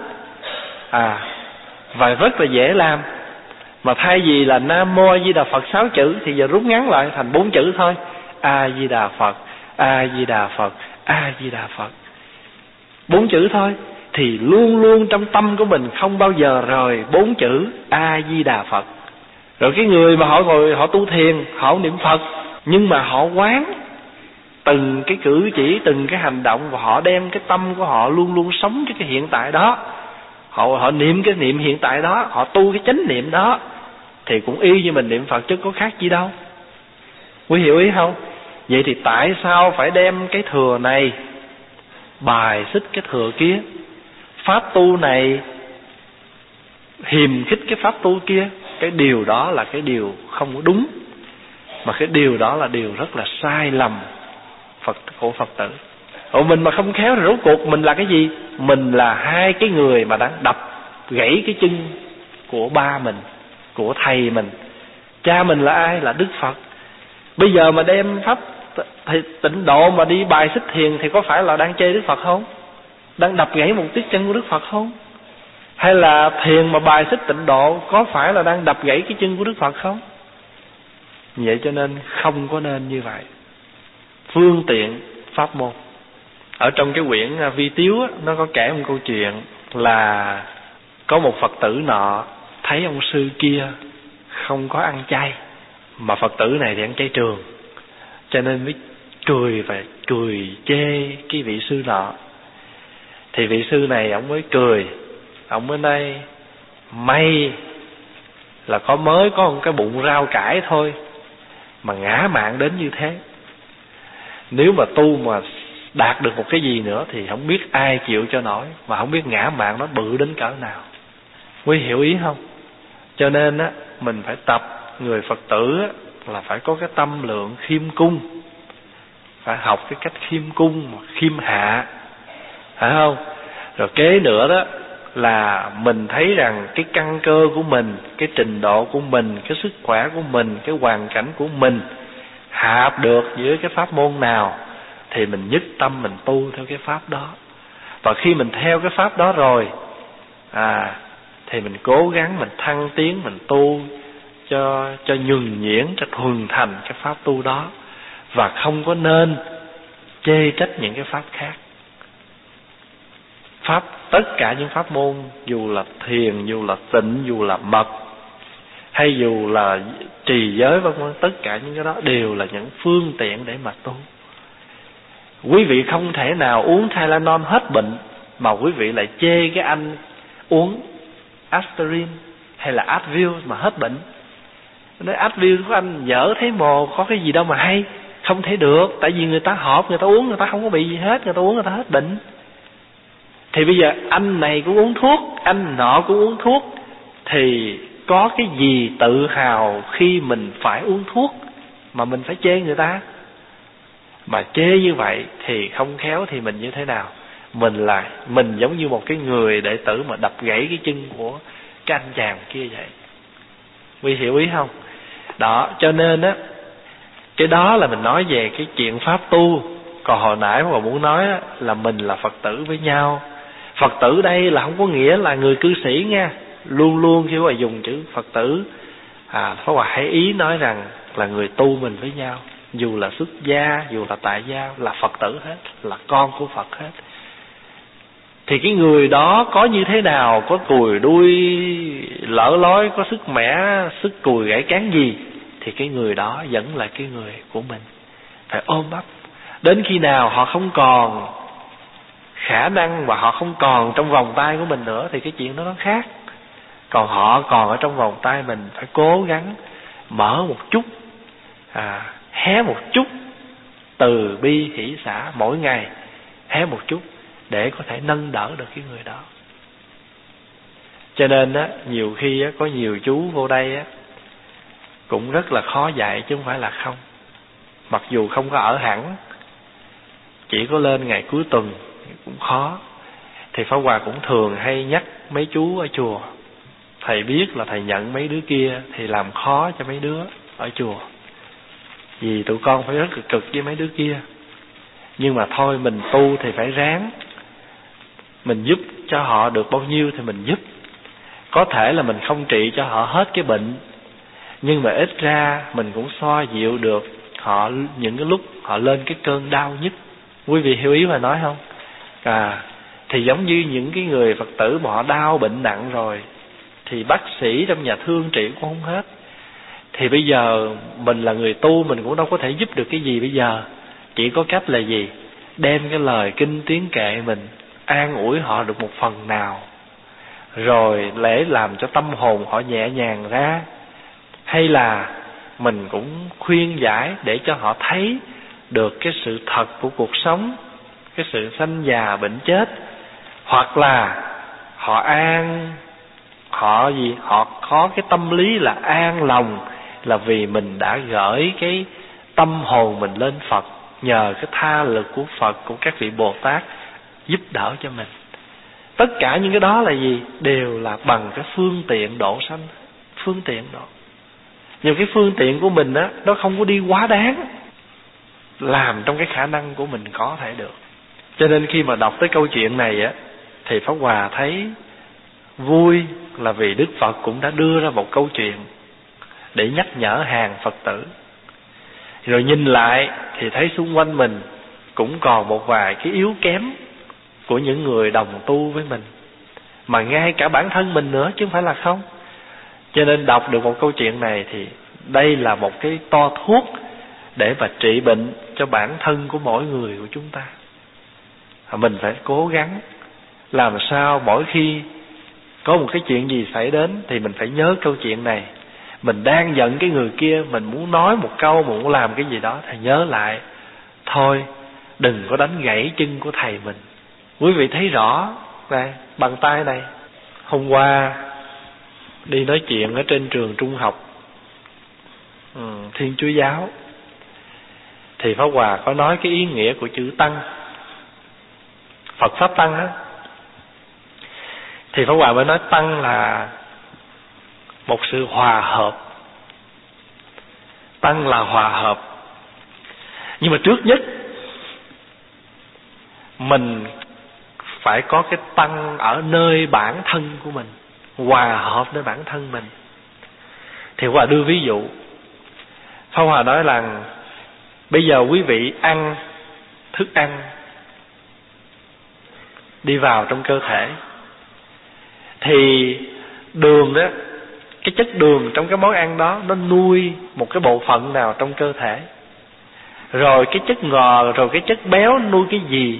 Và rất là dễ làm. Mà thay vì là Nam Mô A Di Đà Phật 6 chữ thì giờ rút ngắn lại thành 4 chữ thôi. A Di Đà Phật, A Di Đà Phật, A Di Đà Phật. 4 chữ thôi. Thì luôn luôn trong tâm của mình không bao giờ rời 4 chữ A Di Đà Phật. Rồi cái người mà họ ngồi họ tu thiền, họ niệm Phật, Nhưng mà họ quán từng cái cử chỉ, từng cái hành động, và họ đem cái tâm của họ luôn luôn sống với cái hiện tại đó. Họ niệm cái niệm hiện tại đó, họ tu cái chánh niệm đó, thì cũng y như mình niệm Phật chứ có khác gì đâu. Quý hiểu ý không? Vậy thì tại sao phải đem cái thừa này bài xích cái thừa kia? Pháp tu này hiềm khích cái pháp tu kia. Cái điều đó là cái điều không có đúng, mà cái điều đó là điều rất là sai lầm của Phật tử. Mình mà không khéo thì rốt cuộc mình là cái gì? Mình là hai cái người mà đang đập gãy cái chân của ba mình, của thầy mình. Cha mình là ai? Là Đức Phật. Bây giờ mà đem pháp tịnh độ mà đi bài xích thiền thì có phải là đang chê Đức Phật không? Đang đập gãy một tiết chân của Đức Phật không? Hay là thiền mà bài xích tịnh độ có phải là đang đập gãy cái chân của Đức Phật không? Vậy cho nên không có nên như vậy. Phương tiện pháp môn. Ở trong cái quyển Vi Tiếu á, nó có kể một câu chuyện là có một Phật tử nọ thấy ông sư kia không có ăn chay, mà Phật tử này thì ăn chay trường, cho nên mới cười chê cái vị sư nọ. Thì vị sư này ông mới cười, ông mới nói: may là mới có một cái bụng rau cải thôi mà ngã mạn đến như thế. Nếu mà tu mà đạt được một cái gì nữa thì không biết ai chịu cho nổi, mà không biết ngã mạn nó bự đến cỡ nào. Quý hiểu ý không? Cho nên á, mình phải tập người Phật tử á, là phải có cái tâm lượng khiêm cung, phải học cái cách khiêm cung, khiêm hạ, phải không? Rồi kế nữa đó là mình thấy rằng cái căn cơ của mình, cái trình độ của mình, cái sức khỏe của mình, cái hoàn cảnh của mình hợp được với cái pháp môn nào thì mình nhất tâm mình tu theo cái pháp đó. Và khi mình theo cái pháp đó rồi thì mình cố gắng mình thăng tiến, mình tu cho nhuần nhuyễn, cho thuần thành cái pháp tu đó, và không có nên chê trách những cái pháp khác. Tất cả những pháp môn, dù là thiền, dù là tịnh, dù là mật, hay dù là trì giới vân vân, tất cả những cái đó đều là những phương tiện để mà tu. Quý vị không thể nào uống Tylenol hết bệnh mà quý vị lại chê cái anh uống aspirin hay là Advil mà hết bệnh. Nói Advil của anh dở thấy mồ, có cái gì đâu mà hay. Không thể được, tại vì người ta họp, người ta uống, người ta không có bị gì hết, người ta uống người ta hết bệnh. Thì bây giờ anh này cũng uống thuốc, anh nọ cũng uống thuốc, thì có cái gì tự hào khi mình phải uống thuốc mà mình phải chê người ta? Mà chê như vậy thì không khéo thì mình như thế nào? Mình giống như một cái người đệ tử mà đập gãy cái chân của cái anh chàng kia vậy. Quý hiểu ý không? Đó, cho nên á, cái đó là mình nói về cái chuyện pháp tu. Còn hồi nãy mà muốn nói á, là mình là Phật tử với nhau. Phật tử đây là không có nghĩa là người cư sĩ nha. Luôn luôn khi mà dùng chữ Phật tử, Pháp Hòa hãy ý nói rằng là người tu mình với nhau. Dù là xuất gia, dù là tại gia, là Phật tử hết, là con của Phật hết. Thì cái người đó có như thế nào, có cùi đuôi lỡ lối, có sức mẻ, sức cùi gãy cán gì, thì cái người đó vẫn là cái người của mình. Phải ôm ấp. Đến khi nào họ không còn khả năng và họ không còn trong vòng tay của mình nữa thì cái chuyện đó nó khác. Còn họ còn ở trong vòng tay mình, phải cố gắng mở một chút, hé một chút từ bi hỷ xả mỗi ngày, hé một chút để có thể nâng đỡ được cái người đó. Cho nên á, nhiều khi á, có nhiều chú vô đây á, cũng rất là khó dạy chứ không phải là không. Mặc dù không có ở hẳn, chỉ có lên ngày cuối tuần cũng khó. Thì Pháp Hòa cũng thường hay nhắc mấy chú ở chùa, thầy biết là thầy nhận mấy đứa kia thì làm khó cho mấy đứa ở chùa, vì tụi con phải rất cực với mấy đứa kia. Nhưng mà thôi, mình tu thì phải ráng, mình giúp cho họ được bao nhiêu thì mình giúp. Có thể là mình không trị cho họ hết cái bệnh, nhưng mà ít ra mình cũng xoa dịu được họ những cái lúc họ lên cái cơn đau nhất. Quý vị hiểu ý mà nói không? Thì giống như những cái người Phật tử mà họ đau bệnh nặng rồi thì bác sĩ trong nhà thương trị cũng không hết. Thì bây giờ mình là người tu, mình cũng đâu có thể giúp được cái gì bây giờ. Chỉ có cách là gì? Đem cái lời kinh tiếng kệ mình an ủi họ được một phần nào, rồi để làm cho tâm hồn họ nhẹ nhàng ra. Hay là mình cũng khuyên giải để cho họ thấy được cái sự thật của cuộc sống, cái sự sanh già bệnh chết. Hoặc là họ có cái tâm lý là an lòng, là vì mình đã gửi cái tâm hồn mình lên Phật, nhờ cái tha lực của Phật, của các vị Bồ Tát giúp đỡ cho mình. Tất cả những cái đó là gì? Đều là bằng cái phương tiện độ sanh. Phương tiện độ. Nhưng cái phương tiện của mình á, nó không có đi quá đáng, làm trong cái khả năng của mình có thể được. Cho nên khi mà đọc tới câu chuyện này á, thì Pháp Hòa thấy vui, là vì Đức Phật cũng đã đưa ra một câu chuyện để nhắc nhở hàng Phật tử. Rồi nhìn lại thì thấy xung quanh mình cũng còn một vài cái yếu kém của những người đồng tu với mình, mà ngay cả bản thân mình nữa chứ không phải là không. Cho nên đọc được một câu chuyện này thì đây là một cái to thuốc để mà trị bệnh cho bản thân của mỗi người của chúng ta. Mình phải cố gắng làm sao mỗi khi có một cái chuyện gì xảy đến thì mình phải nhớ câu chuyện này. Mình đang giận cái người kia, mình muốn nói một câu, mình muốn làm cái gì đó thì nhớ lại, thôi đừng có đánh gãy chân của thầy mình. Quý vị thấy rõ này, bàn tay này. Hôm qua đi nói chuyện ở trên trường trung học Thiên Chúa Giáo, thì Pháp Hòa có nói cái ý nghĩa của chữ tăng, Phật Pháp Tăng á. Thì Pháp Hòa mới nói tăng là một sự hòa hợp. Tăng là hòa hợp. Nhưng mà trước nhất mình phải có cái tăng ở nơi bản thân của mình, hòa hợp nơi bản thân mình. Thì Hòa đưa ví dụ. Pháp Hòa nói rằng bây giờ quý vị ăn thức ăn đi vào trong cơ thể, thì đường đó, cái chất đường trong cái món ăn đó nó nuôi một cái bộ phận nào trong cơ thể. Rồi cái chất ngọt, rồi cái chất béo nuôi cái gì,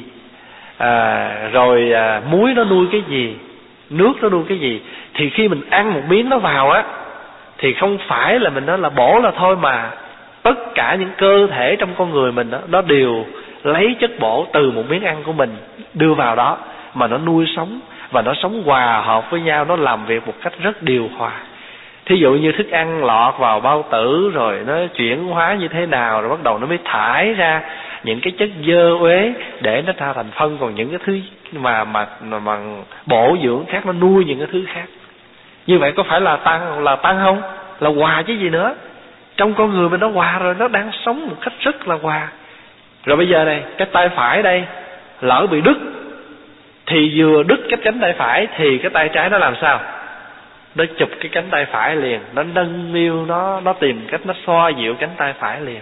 muối nó nuôi cái gì, nước nó nuôi cái gì. Thì khi mình ăn một miếng nó vào á, thì không phải là mình nói là bổ là thôi, mà tất cả những cơ thể trong con người mình đó, nó đều lấy chất bổ từ một miếng ăn của mình đưa vào đó, mà nó nuôi sống và nó sống hòa hợp với nhau, nó làm việc một cách rất điều hòa. Thí dụ như thức ăn lọt vào bao tử, rồi nó chuyển hóa như thế nào, rồi bắt đầu nó mới thải ra những cái chất dơ uế để nó ra thành phân. Còn những cái thứ mà bổ dưỡng khác, nó nuôi những cái thứ khác. Như vậy có phải là tăng không? Là hòa chứ gì nữa. Trong con người mình nó hòa rồi, nó đang sống một cách rất là hòa. Rồi bây giờ này, cái tay phải đây lỡ bị đứt, thì vừa đứt cái cánh tay phải thì cái tay trái nó làm sao? Nó chụp cái cánh tay phải liền, nó nâng niu, nó tìm cách nó xoa dịu cánh tay phải liền.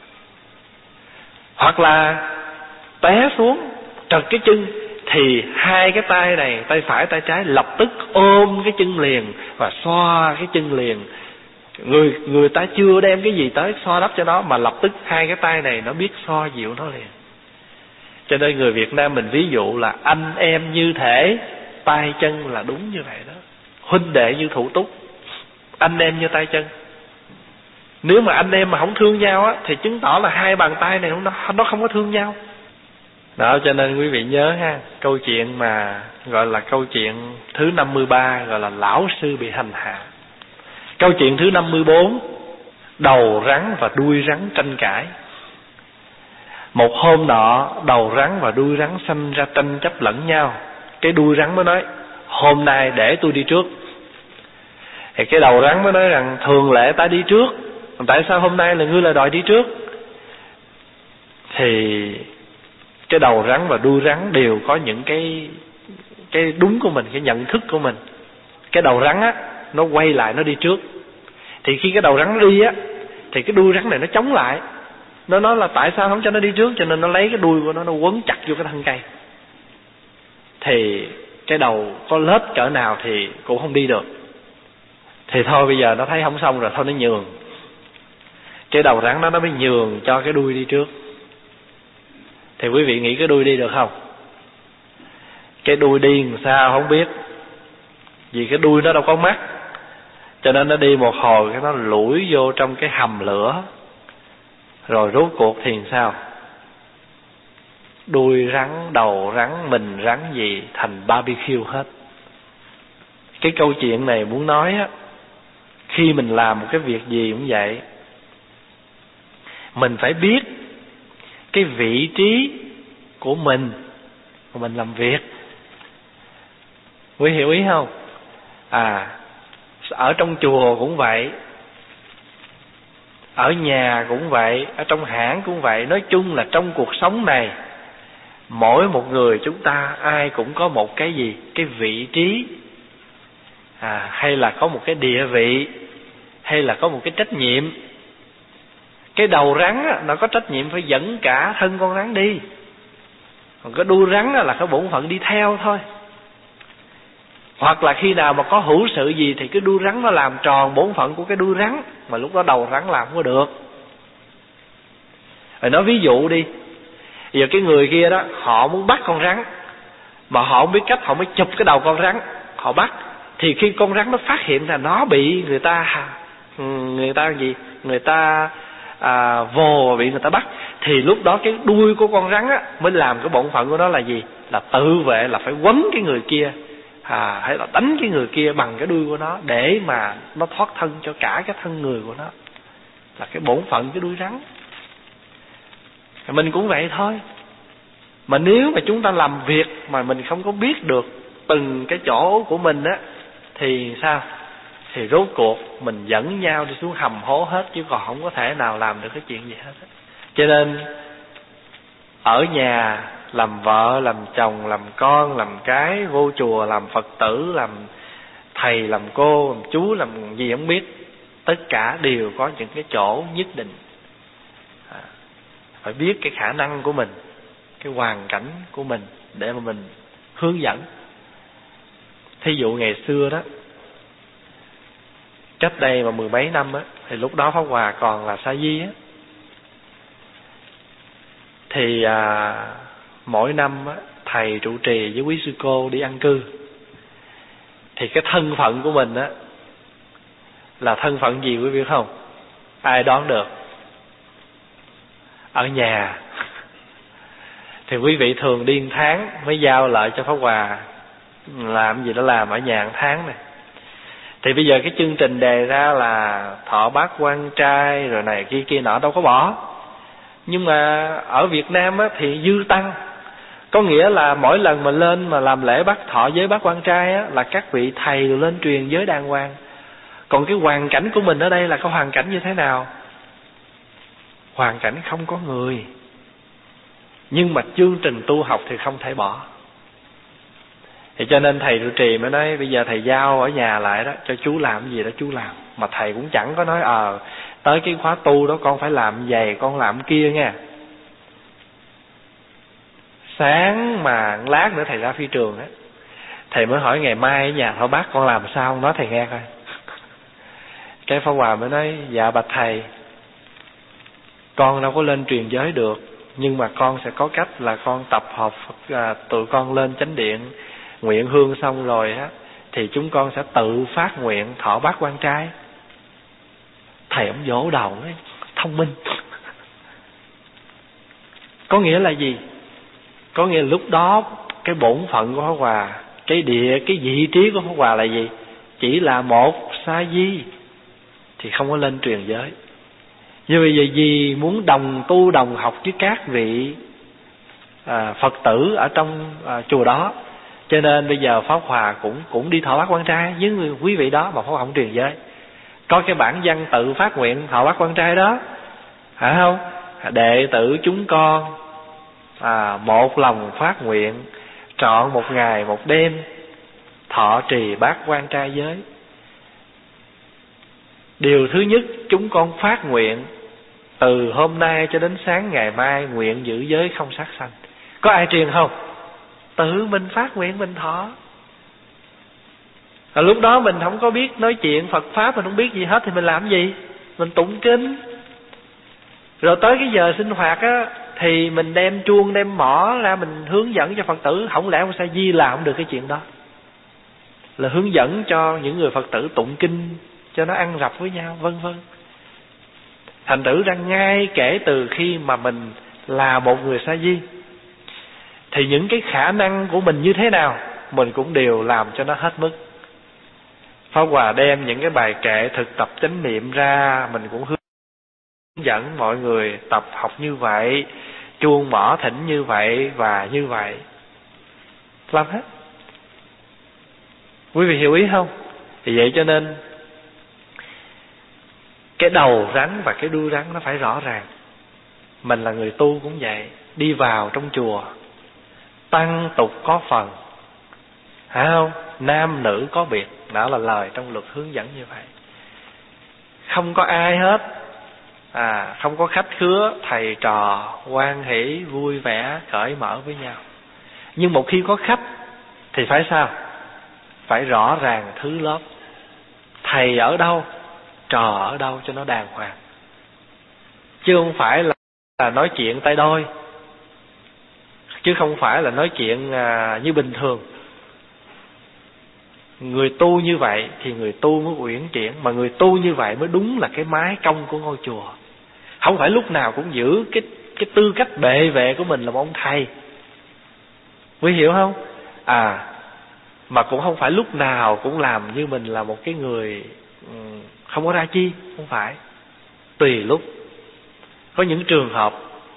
Hoặc là té xuống trật cái chân, thì hai cái tay này, tay phải tay trái lập tức ôm cái chân liền và xoa cái chân liền. Người ta chưa đem cái gì tới xoa đắp cho nó, mà lập tức hai cái tay này nó biết xoa dịu nó liền. Cho nên người Việt Nam mình ví dụ là anh em như thể, tay chân là đúng như vậy đó. Huynh đệ như thủ túc, anh em như tay chân. Nếu mà anh em mà không thương nhau á, thì chứng tỏ là hai bàn tay này nó không có thương nhau. Đó, cho nên quý vị nhớ ha, câu chuyện mà gọi là câu chuyện thứ 53, gọi là lão sư bị hành hạ. Câu chuyện thứ 54, đầu rắn và đuôi rắn tranh cãi. Một hôm nọ, đầu rắn và đuôi rắn sanh ra tranh chấp lẫn nhau. Cái đuôi rắn mới nói, hôm nay để tôi đi trước. Thì cái đầu rắn mới nói rằng, thường lệ ta đi trước, tại sao hôm nay là ngươi là đòi đi trước? Thì cái đầu rắn và đuôi rắn đều có những cái đúng của mình, cái nhận thức của mình. Cái đầu rắn á, nó quay lại nó đi trước. Thì khi cái đầu rắn nó đi á, thì cái đuôi rắn này nó chống lại. Nó nói là tại sao không cho nó đi trước, cho nên nó lấy cái đuôi của nó quấn chặt vô cái thân cây. Thì cái đầu có lết cỡ nào thì cũng không đi được. Thì thôi bây giờ nó thấy không xong rồi, thôi nó nhường. Cái đầu rắn đó nó mới nhường cho cái đuôi đi trước. Thì quý vị nghĩ cái đuôi đi được không? Cái đuôi đi làm sao không biết, vì cái đuôi nó đâu có mắt, cho nên nó đi một hồi cái nó lủi vô trong cái hầm lửa. Rồi rốt cuộc thì sao? Đuôi rắn, đầu rắn, mình rắn gì thành barbecue hết. Cái câu chuyện này muốn nói á, khi mình làm một cái việc gì cũng vậy, mình phải biết cái vị trí của mình làm việc. Quý hiểu ý không? Ở trong chùa cũng vậy, ở nhà cũng vậy, ở trong hãng cũng vậy. Nói chung là trong cuộc sống này, mỗi một người chúng ta ai cũng có một cái gì? Cái vị trí, hay là có một cái địa vị, hay là có một cái trách nhiệm. Cái đầu rắn á, nó có trách nhiệm phải dẫn cả thân con rắn đi, còn cái đuôi rắn á, là cái bổn phận đi theo thôi. Hoặc là khi nào mà có hữu sự gì thì cái đuôi rắn nó làm tròn bổn phận của cái đuôi rắn, mà lúc đó đầu rắn làm không có được. Rồi nói ví dụ đi, giờ cái người kia đó, họ muốn bắt con rắn mà họ không biết cách, họ mới chụp cái đầu con rắn, họ bắt. Thì khi con rắn nó phát hiện là nó bị người ta vồ, bị người ta bắt, thì lúc đó cái đuôi của con rắn á, mới làm cái bổn phận của nó là gì? Là tự vệ, là phải quấn cái người kia, hay là đánh cái người kia bằng cái đuôi của nó, để mà nó thoát thân cho cả cái thân người của nó. Là cái bổn phận cái đuôi rắn. Mình cũng vậy thôi. Mà nếu mà chúng ta làm việc mà mình không có biết được từng cái chỗ của mình á, thì sao? Thì rốt cuộc mình dẫn nhau đi xuống hầm hố hết, chứ còn không có thể nào làm được cái chuyện gì hết. Cho nên ở nhà làm vợ, làm chồng, làm con, làm cái, vô chùa làm Phật tử, làm thầy, làm cô, làm chú, làm gì không biết, tất cả đều có những cái chỗ nhất định. Phải biết cái khả năng của mình, cái hoàn cảnh của mình để mà mình hướng dẫn. Thí dụ ngày xưa đó, cách đây mà 10 mấy năm á, thì lúc đó Pháp Hòa còn là sa di á, thì mỗi năm á, thầy trụ trì với quý sư cô đi ăn cư. Thì cái thân phận của mình á là thân phận gì quý vị biết không? Ai đoán được? Ở nhà. Thì quý vị thường đi 1 tháng mới giao lại cho Pháp Hòa làm gì đó, làm ở nhà 1 tháng này. Thì bây giờ cái chương trình đề ra là thọ bát quan trai rồi này kia nọ, đâu có bỏ. Nhưng mà ở Việt Nam á, thì dư tăng. Có nghĩa là mỗi lần mà lên mà làm lễ bắt thọ giới bát quan trai á, là các vị thầy lên truyền giới đàng hoàng. Còn cái hoàn cảnh của mình ở đây là cái hoàn cảnh như thế nào? Hoàn cảnh không có người, nhưng mà chương trình tu học thì không thể bỏ. Thì cho nên thầy trụ trì mới nói bây giờ thầy giao ở nhà lại đó, cho chú làm gì đó chú làm. Mà thầy cũng chẳng có nói tới cái khóa tu đó con phải làm vậy, con làm kia nha. Sáng mà lát nữa thầy ra phi trường á, thầy mới hỏi ngày mai ở nhà thọ bác con làm sao, nói thầy nghe coi. Cái Pháp Hòa mới nói dạ bạch thầy, con đâu có lên truyền giới được, nhưng mà con sẽ có cách là con tập hợp tụi con lên chánh điện nguyện hương xong rồi á, thì chúng con sẽ tự phát nguyện thọ bát quan trai. Thầy ông vỗ đầu ấy, thông minh. Có nghĩa là gì? Có nghĩa là lúc đó cái bổn phận của Pháp Hòa, cái vị trí của Pháp Hòa là gì? Chỉ là một sa di, thì không có lên truyền giới. Nhưng bây giờ vì muốn đồng tu đồng học với các vị Phật tử ở trong chùa đó, cho nên bây giờ Pháp Hòa cũng đi thọ bát quan trai với quý vị đó, mà Pháp Hòa không truyền giới. Có cái bản văn tự phát nguyện thọ bát quan trai đó, phải không? Đệ tử chúng con một lòng phát nguyện trọn 1 ngày 1 đêm thọ trì bát quan trai giới. Điều thứ nhất, chúng con phát nguyện từ hôm nay cho đến sáng ngày mai nguyện giữ giới không sát sanh. Có ai truyền không? Tự mình phát nguyện mình thọ. Lúc đó mình không có biết nói chuyện Phật Pháp, mình không biết gì hết, thì mình làm gì? Mình tụng kinh. Rồi tới cái giờ sinh hoạt á, thì mình đem chuông đem mõ ra mình hướng dẫn cho Phật tử. Không lẽ ông Sa Di làm không được cái chuyện đó, là hướng dẫn cho những người Phật tử tụng kinh cho nó ăn rập với nhau, vân vân. Thành thử ra ngay kể từ khi mà mình là một người Sa Di, thì những cái khả năng của mình như thế nào mình cũng đều làm cho nó hết mức. Pháp Hòa đem những cái bài kệ thực tập chánh niệm ra, mình cũng hướng dẫn mọi người tập học như vậy, chuông mõ thỉnh như vậy và như vậy, làm hết. Quý vị hiểu ý không? Thì vậy cho nên cái đầu rắn và cái đuôi rắn nó phải rõ ràng. Mình là người tu cũng vậy, đi vào trong chùa tăng tục có phần, phải không? Nam nữ có biệt, đó là lời trong luật hướng dẫn như vậy. Không có ai hết, không có khách khứa, thầy trò hoan hỷ vui vẻ cởi mở với nhau. Nhưng một khi có khách thì phải sao? Phải rõ ràng thứ lớp, thầy ở đâu, trò ở đâu cho nó đàng hoàng. Chứ không phải là nói chuyện tay đôi, chứ không phải là nói chuyện như bình thường. Người tu như vậy thì người tu mới uyển chuyển, mà người tu như vậy mới đúng là cái mái cong của ngôi chùa. Không phải lúc nào cũng giữ cái tư cách bệ vệ của mình là một ông thầy. Quý hiểu không? Mà cũng không phải lúc nào cũng làm như mình là một cái người không có ra chi, không phải. Tùy lúc. Có những trường hợp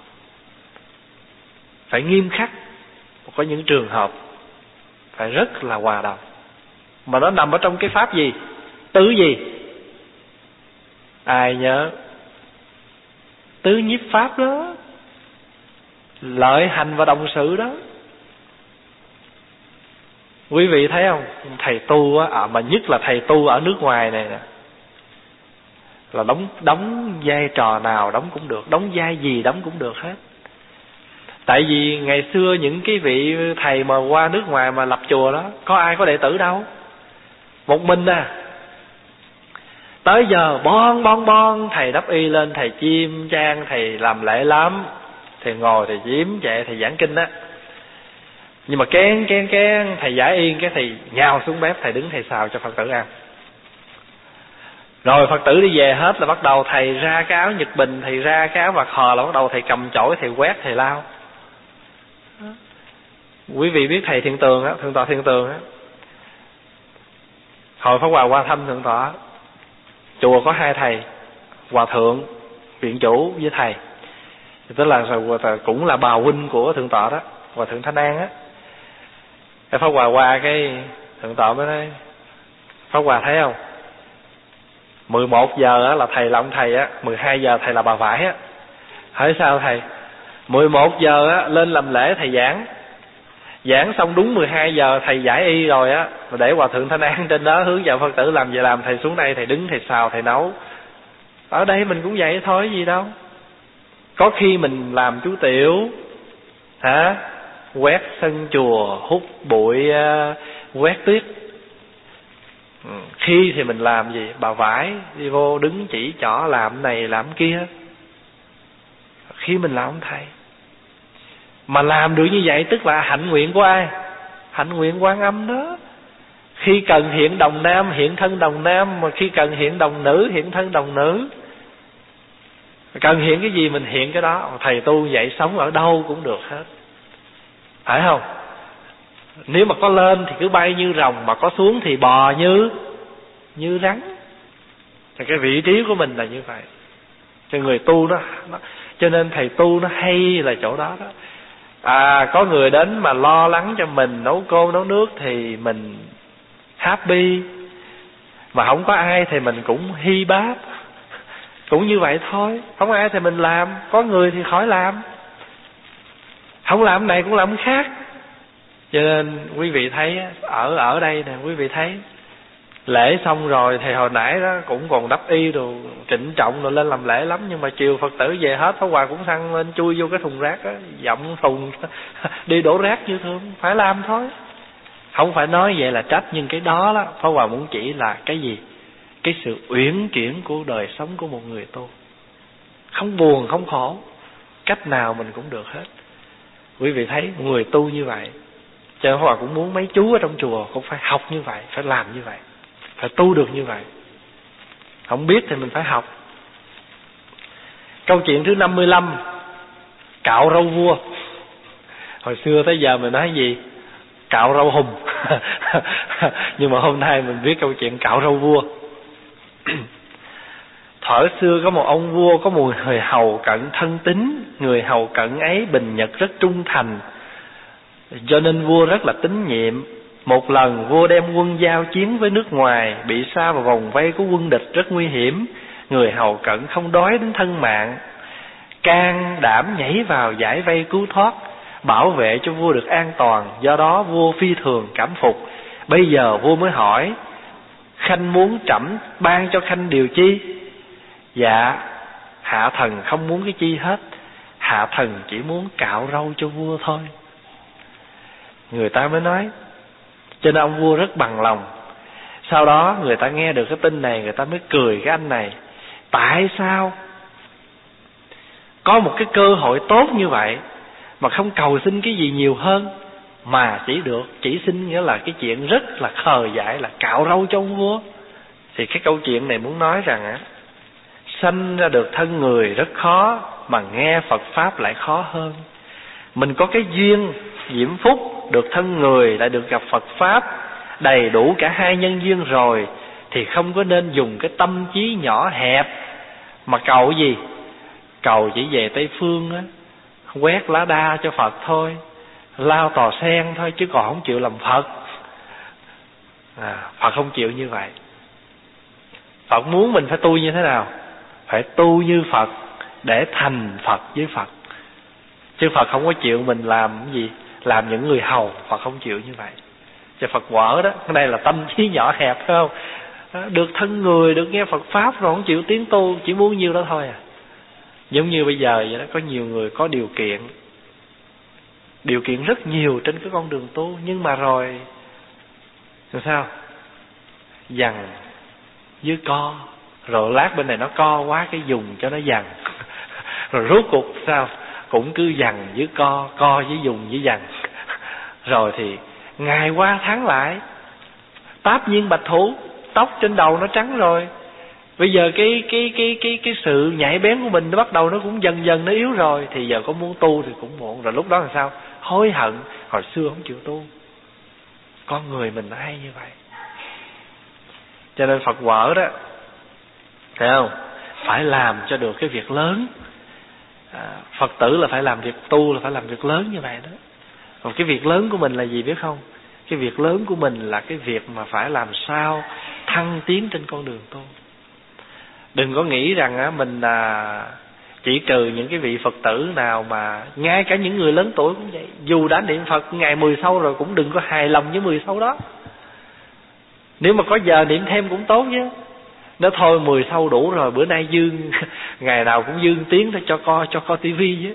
phải nghiêm khắc, có những trường hợp phải rất là hòa đồng. Mà nó nằm ở trong cái pháp gì? Tứ gì? Ai nhớ? Tứ nhiếp pháp đó, lợi hành và đồng sự đó. Quý vị thấy không? Thầy tu á, mà nhất là thầy tu ở nước ngoài này nè, là đóng vai trò nào đóng cũng được, đóng vai gì đóng cũng được hết. Tại vì ngày xưa những cái vị thầy mà qua nước ngoài mà lập chùa đó, có ai có đệ tử đâu, một mình tới giờ bon thầy đắp y lên, thầy chim trang, thầy làm lễ lắm, thầy ngồi thầy chiếm chạy, thầy giảng kinh á. Nhưng mà kén thầy giải yên, cái thầy nhào xuống bếp, thầy đứng thầy xào cho Phật tử ăn. Rồi Phật tử đi về hết là bắt đầu thầy ra cái áo Nhật Bình, thầy ra cái áo Bạc Hò, là bắt đầu thầy cầm chổi, thầy quét, thầy lau. Quý vị biết thầy Thiện Tường á, Thượng tọa Thiện Tường á, hồi Pháp Hòa qua thăm Thượng tọa, chùa có 2 thầy, Hòa Thượng viện chủ với thầy, tức là cũng là bà huynh của Thượng tọa đó, Hòa Thượng Thanh An á. Cái Pháp Hòa qua cái Thượng tọa mới nói: Pháp Hòa thấy không, 11 giờ á là thầy là ông thầy á, 12 giờ thầy là bà vải á. Hỏi sao thầy? 11 giờ á lên làm lễ thầy giảng xong đúng 12 giờ thầy giải y rồi á, mà để Hòa Thượng Thanh An trên đó hướng dẫn Phật tử làm gì làm, thầy xuống đây thầy đứng thầy xào thầy nấu. Ở đây mình cũng vậy thôi, gì đâu. Có khi mình làm chú tiểu, quét sân chùa, hút bụi, quét tuyết. Khi thì mình làm gì? Bà vải đi vô đứng chỉ trỏ làm này làm kia. Khi mình làm ông thầy. Mà làm được như vậy tức là hạnh nguyện của ai? Hạnh nguyện Quan Âm đó. Khi cần hiện đồng nam hiện thân đồng nam, mà khi cần hiện đồng nữ hiện thân đồng nữ. Cần hiện cái gì mình hiện cái đó. Thầy tu vậy sống ở đâu cũng được hết, phải không? Nếu mà có lên thì cứ bay như rồng, mà có xuống thì bò như rắn. Thì cái vị trí của mình là như vậy. Cho người tu nó cho nên thầy tu nó hay là chỗ đó đó. Có người đến mà lo lắng cho mình nấu cơm nấu nước thì mình happy, mà không có ai thì mình cũng hy báp, cũng như vậy thôi. Không ai thì mình làm, có người thì khỏi làm, không làm này cũng làm khác. Cho nên quý vị thấy ở đây nè, quý vị thấy lễ xong rồi thì hồi nãy đó cũng còn đắp y đồ trịnh trọng rồi lên làm lễ lắm, nhưng mà chiều Phật tử về hết, Pháp Hòa cũng xăng lên chui vô cái thùng rác đó, dậm thùng đi đổ rác như thường, phải làm thôi. Không phải nói vậy là trách, nhưng cái đó đó Pháp Hòa muốn chỉ là cái gì? Cái sự uyển chuyển của đời sống của một người tu. không buồn không khổ, cách nào mình cũng được hết. Quý vị thấy người tu như vậy, cho nên Pháp Hòa cũng muốn mấy chú ở trong chùa cũng phải học như vậy, phải làm như vậy, phải tu được như vậy. Không biết thì mình phải học. Câu chuyện thứ 55, cạo râu vua. Hồi xưa tới giờ mình nói gì? Cạo râu hùng. Nhưng mà hôm nay mình biết câu chuyện cạo râu vua. Thuở xưa có một ông vua, có một người hầu cận thân tín. Người hầu cận ấy bình nhật rất trung thành, cho nên vua rất là tín nhiệm. Một lần vua đem quân giao chiến với nước ngoài, bị sa vào vòng vây của quân địch rất nguy hiểm. Người hầu cận không đói đến thân mạng, can đảm nhảy vào giải vây cứu thoát, bảo vệ cho vua được an toàn. Do đó vua phi thường cảm phục. Bây giờ vua mới hỏi: khanh muốn trẫm ban cho khanh điều chi? Dạ, hạ thần không muốn cái chi hết, hạ thần chỉ muốn cạo râu cho vua thôi. Người ta mới nói, cho nên ông vua rất bằng lòng. Sau đó người ta nghe được cái tin này, người ta mới cười cái anh này. Tại sao có một cái cơ hội tốt như vậy mà không cầu xin cái gì nhiều hơn, mà chỉ xin nghĩa là cái chuyện rất là khờ dại là cạo râu cho ông vua? Thì cái câu chuyện này muốn nói rằng sanh ra được thân người rất khó, mà nghe Phật Pháp lại khó hơn. Mình có cái duyên diễm phúc được thân người, lại được gặp Phật Pháp, đầy đủ cả hai nhân duyên rồi, thì không có nên dùng cái tâm trí nhỏ hẹp mà cầu gì? Cầu chỉ về Tây Phương á, quét lá đa cho Phật thôi, lao tò sen thôi, chứ còn không chịu làm Phật. Phật không chịu như vậy. Phật muốn mình phải tu như thế nào? Phải tu như Phật để thành Phật với Phật. Chứ Phật không có chịu mình làm cái gì? Làm những người hầu. Phật không chịu như vậy. Cho Phật quở đó, cái này là tâm trí nhỏ hẹp, phải không? Được thân người, được nghe Phật Pháp rồi không chịu tiến tu, chỉ muốn nhiêu đó thôi à. Giống như bây giờ vậy đó, có nhiều người có điều kiện rất nhiều trên cái con đường tu, nhưng mà rồi sao? Dằn với co, rồi lát bên này nó co quá cái dùng cho nó dằn. Rồi rốt cuộc sao? Cũng cứ dằn với co với dùng với dằn. Rồi thì ngày qua tháng lại, táp nhiên bạch thủ, tóc trên đầu nó trắng rồi. Bây giờ cái sự nhạy bén của mình nó bắt đầu nó cũng dần dần nó yếu rồi, thì giờ có muốn tu thì cũng muộn. Rồi lúc đó là sao? Hối hận hồi xưa không chịu tu. Con người mình nó hay như vậy. Cho nên Phật quở đó, thấy không? Phải làm cho được cái việc lớn. Phật tử là phải làm việc tu, là phải làm việc lớn như vậy đó. Còn cái việc lớn của mình là gì biết không? Cái việc lớn của mình là cái việc mà phải làm sao thăng tiến trên con đường tu. Đừng có nghĩ rằng mình chỉ trừ những cái vị Phật tử nào, mà ngay cả những người lớn tuổi cũng vậy. Dù đã niệm Phật ngày 10 sâu rồi cũng đừng có hài lòng với 10 sâu đó. Nếu mà có giờ niệm thêm cũng tốt chứ. Nó thôi 10 sâu đủ rồi, bữa nay dương ngày nào cũng dương tiếng để cho coi tivi chứ.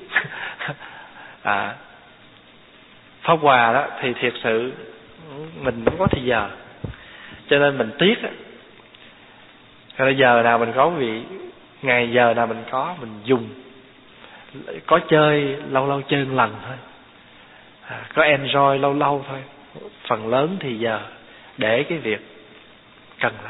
Pháp Hòa đó thì thiệt sự mình không có thời giờ, cho nên mình tiếc á. Rồi giờ nào mình có vị, ngày giờ nào mình có, mình dùng. Có chơi lâu lâu chơi một lần thôi, có enjoy lâu lâu thôi. Phần lớn thì giờ để cái việc cần làm.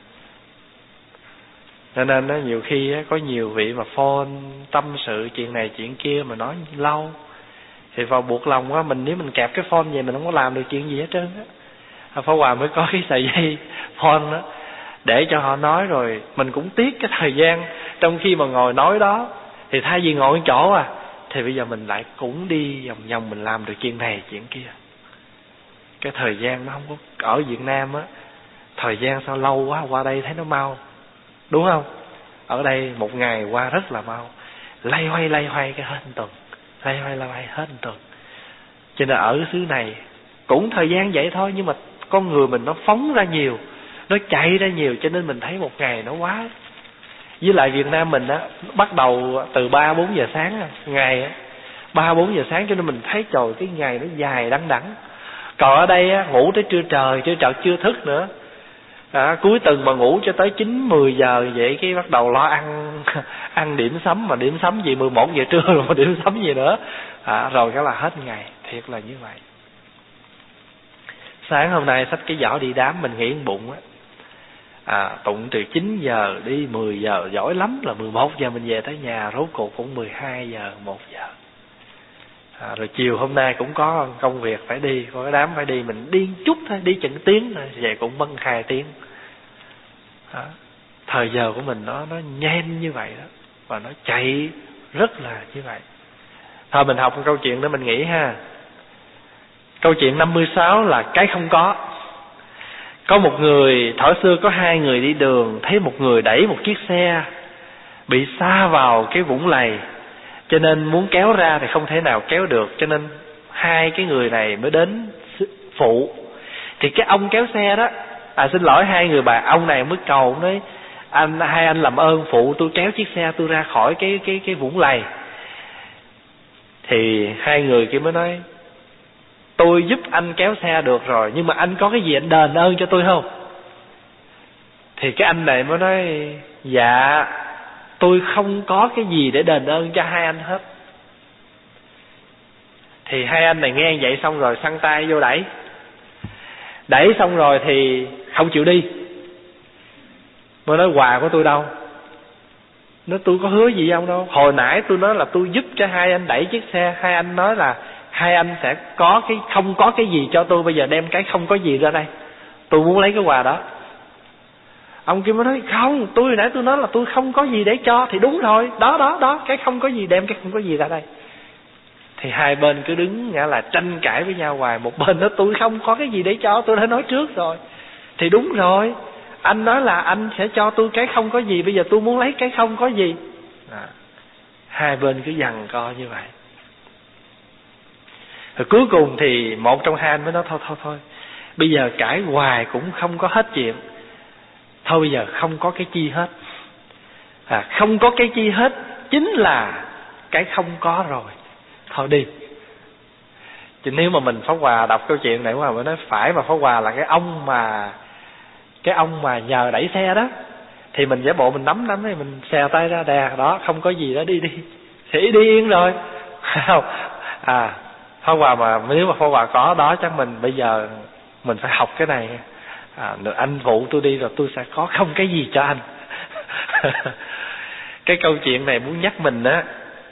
Cho nên đó, nhiều khi có nhiều vị mà phone tâm sự chuyện này chuyện kia mà nói lâu, thì vào buộc lòng quá, nếu mình kẹp cái phone vậy mình không có làm được chuyện gì hết trơn á. Pháp Hòa mới có cái sợi dây phone đó để cho họ nói, rồi mình cũng tiếc cái thời gian trong khi mà ngồi nói đó. Thì thay vì ngồi chỗ thì bây giờ mình lại cũng đi vòng vòng mình làm được chuyện này chuyện kia. Cái thời gian nó không có ở Việt Nam á, thời gian sao lâu quá, qua đây thấy nó mau, đúng không? Ở đây một ngày qua rất là mau, lay hoay cái hết một tuần, lay hoay hết một tuần. Cho nên ở xứ này cũng thời gian vậy thôi, nhưng mà con người mình nó phóng ra nhiều, nó chạy ra nhiều, cho nên mình thấy một ngày nó quá. Với lại Việt Nam mình bắt đầu từ 3-4 giờ sáng ngày 3-4 giờ sáng, cho nên mình thấy trời cái ngày nó dài đăng đẵng. Còn ở đây ngủ tới trưa trời chưa thức nữa. Cuối tuần mà ngủ cho tới 9-10 giờ vậy, cái bắt đầu lo ăn điểm sắm, mà điểm sắm gì 11 giờ trưa rồi mà điểm sắm gì nữa. Rồi cái là hết ngày. Thiệt là như vậy. Sáng hôm nay xách cái giỏ đi đám, mình nghĩ bụng tụng từ 9 giờ đi 10 giờ, giỏi lắm là 11 giờ mình về tới nhà, rốt cuộc cũng 12 giờ 1 giờ. Rồi chiều hôm nay cũng có công việc phải đi, có cái đám phải đi, mình đi chút thôi, đi chừng tiếng thôi, vậy cũng mất 2 tiếng. Thời giờ của mình nó nhanh như vậy đó, và nó chạy rất là như vậy. Thôi mình học một câu chuyện để mình nghĩ ha. Câu chuyện 56 là cái không có. Có một người, thuở xưa có 2 người đi đường, thấy một người đẩy một chiếc xe bị sa vào cái vũng lầy, cho nên muốn kéo ra thì không thể nào kéo được, cho nên 2 cái người này mới đến phụ. Thì cái ông kéo xe đó, xin lỗi 2 người bà, ông này mới cầu, nói hai anh làm ơn phụ tôi kéo chiếc xe tôi ra khỏi cái vũng lầy. Thì 2 người kia mới nói, tôi giúp anh kéo xe được rồi, nhưng mà anh có cái gì anh đền ơn cho tôi không? Thì cái anh này mới nói, dạ tôi không có cái gì để đền ơn cho 2 anh hết. Thì 2 anh này nghe vậy xong rồi xăng tay vô đẩy xong rồi thì không chịu đi. Mới nói quà của tôi đâu? Nói tôi có hứa gì với ông đâu. Hồi nãy tôi nói là tôi giúp cho 2 anh đẩy chiếc xe, 2 anh nói là 2 anh sẽ có cái không có cái gì cho tôi, bây giờ đem cái không có gì ra đây, tôi muốn lấy cái quà đó. Ông kia mới nói không, tôi hồi nãy tôi nói là tôi không có gì để cho. Thì đúng rồi, đó cái không có gì, đem cái không có gì ra đây. Thì 2 bên cứ đứng nghĩa là tranh cãi với nhau hoài. Một bên nói tôi không có cái gì để cho, tôi đã nói trước rồi. Thì đúng rồi, anh nói là anh sẽ cho tôi cái không có gì, bây giờ tôi muốn lấy cái không có gì. 2 bên cứ giằng co như vậy. Rồi cuối cùng thì một trong 2 anh mới nói thôi, bây giờ cãi hoài cũng không có hết chuyện. Thôi bây giờ không có cái chi hết. Không có cái chi hết chính là cái không có rồi. Thôi đi. Chứ nếu mà mình Pháp Hòa đọc câu chuyện này mới nói phải, mà Pháp Hòa là cái ông mà nhờ đẩy xe đó, thì mình giả bộ mình nắm thì mình xè tay ra đè đó, không có gì đó, đi thì đi yên rồi. Không. Pháp Hòa mà nếu mà Pháp Hòa có đó chắc mình bây giờ mình phải học cái này. Anh phụ tôi đi rồi tôi sẽ có không cái gì cho anh. Cái câu chuyện này muốn nhắc mình á,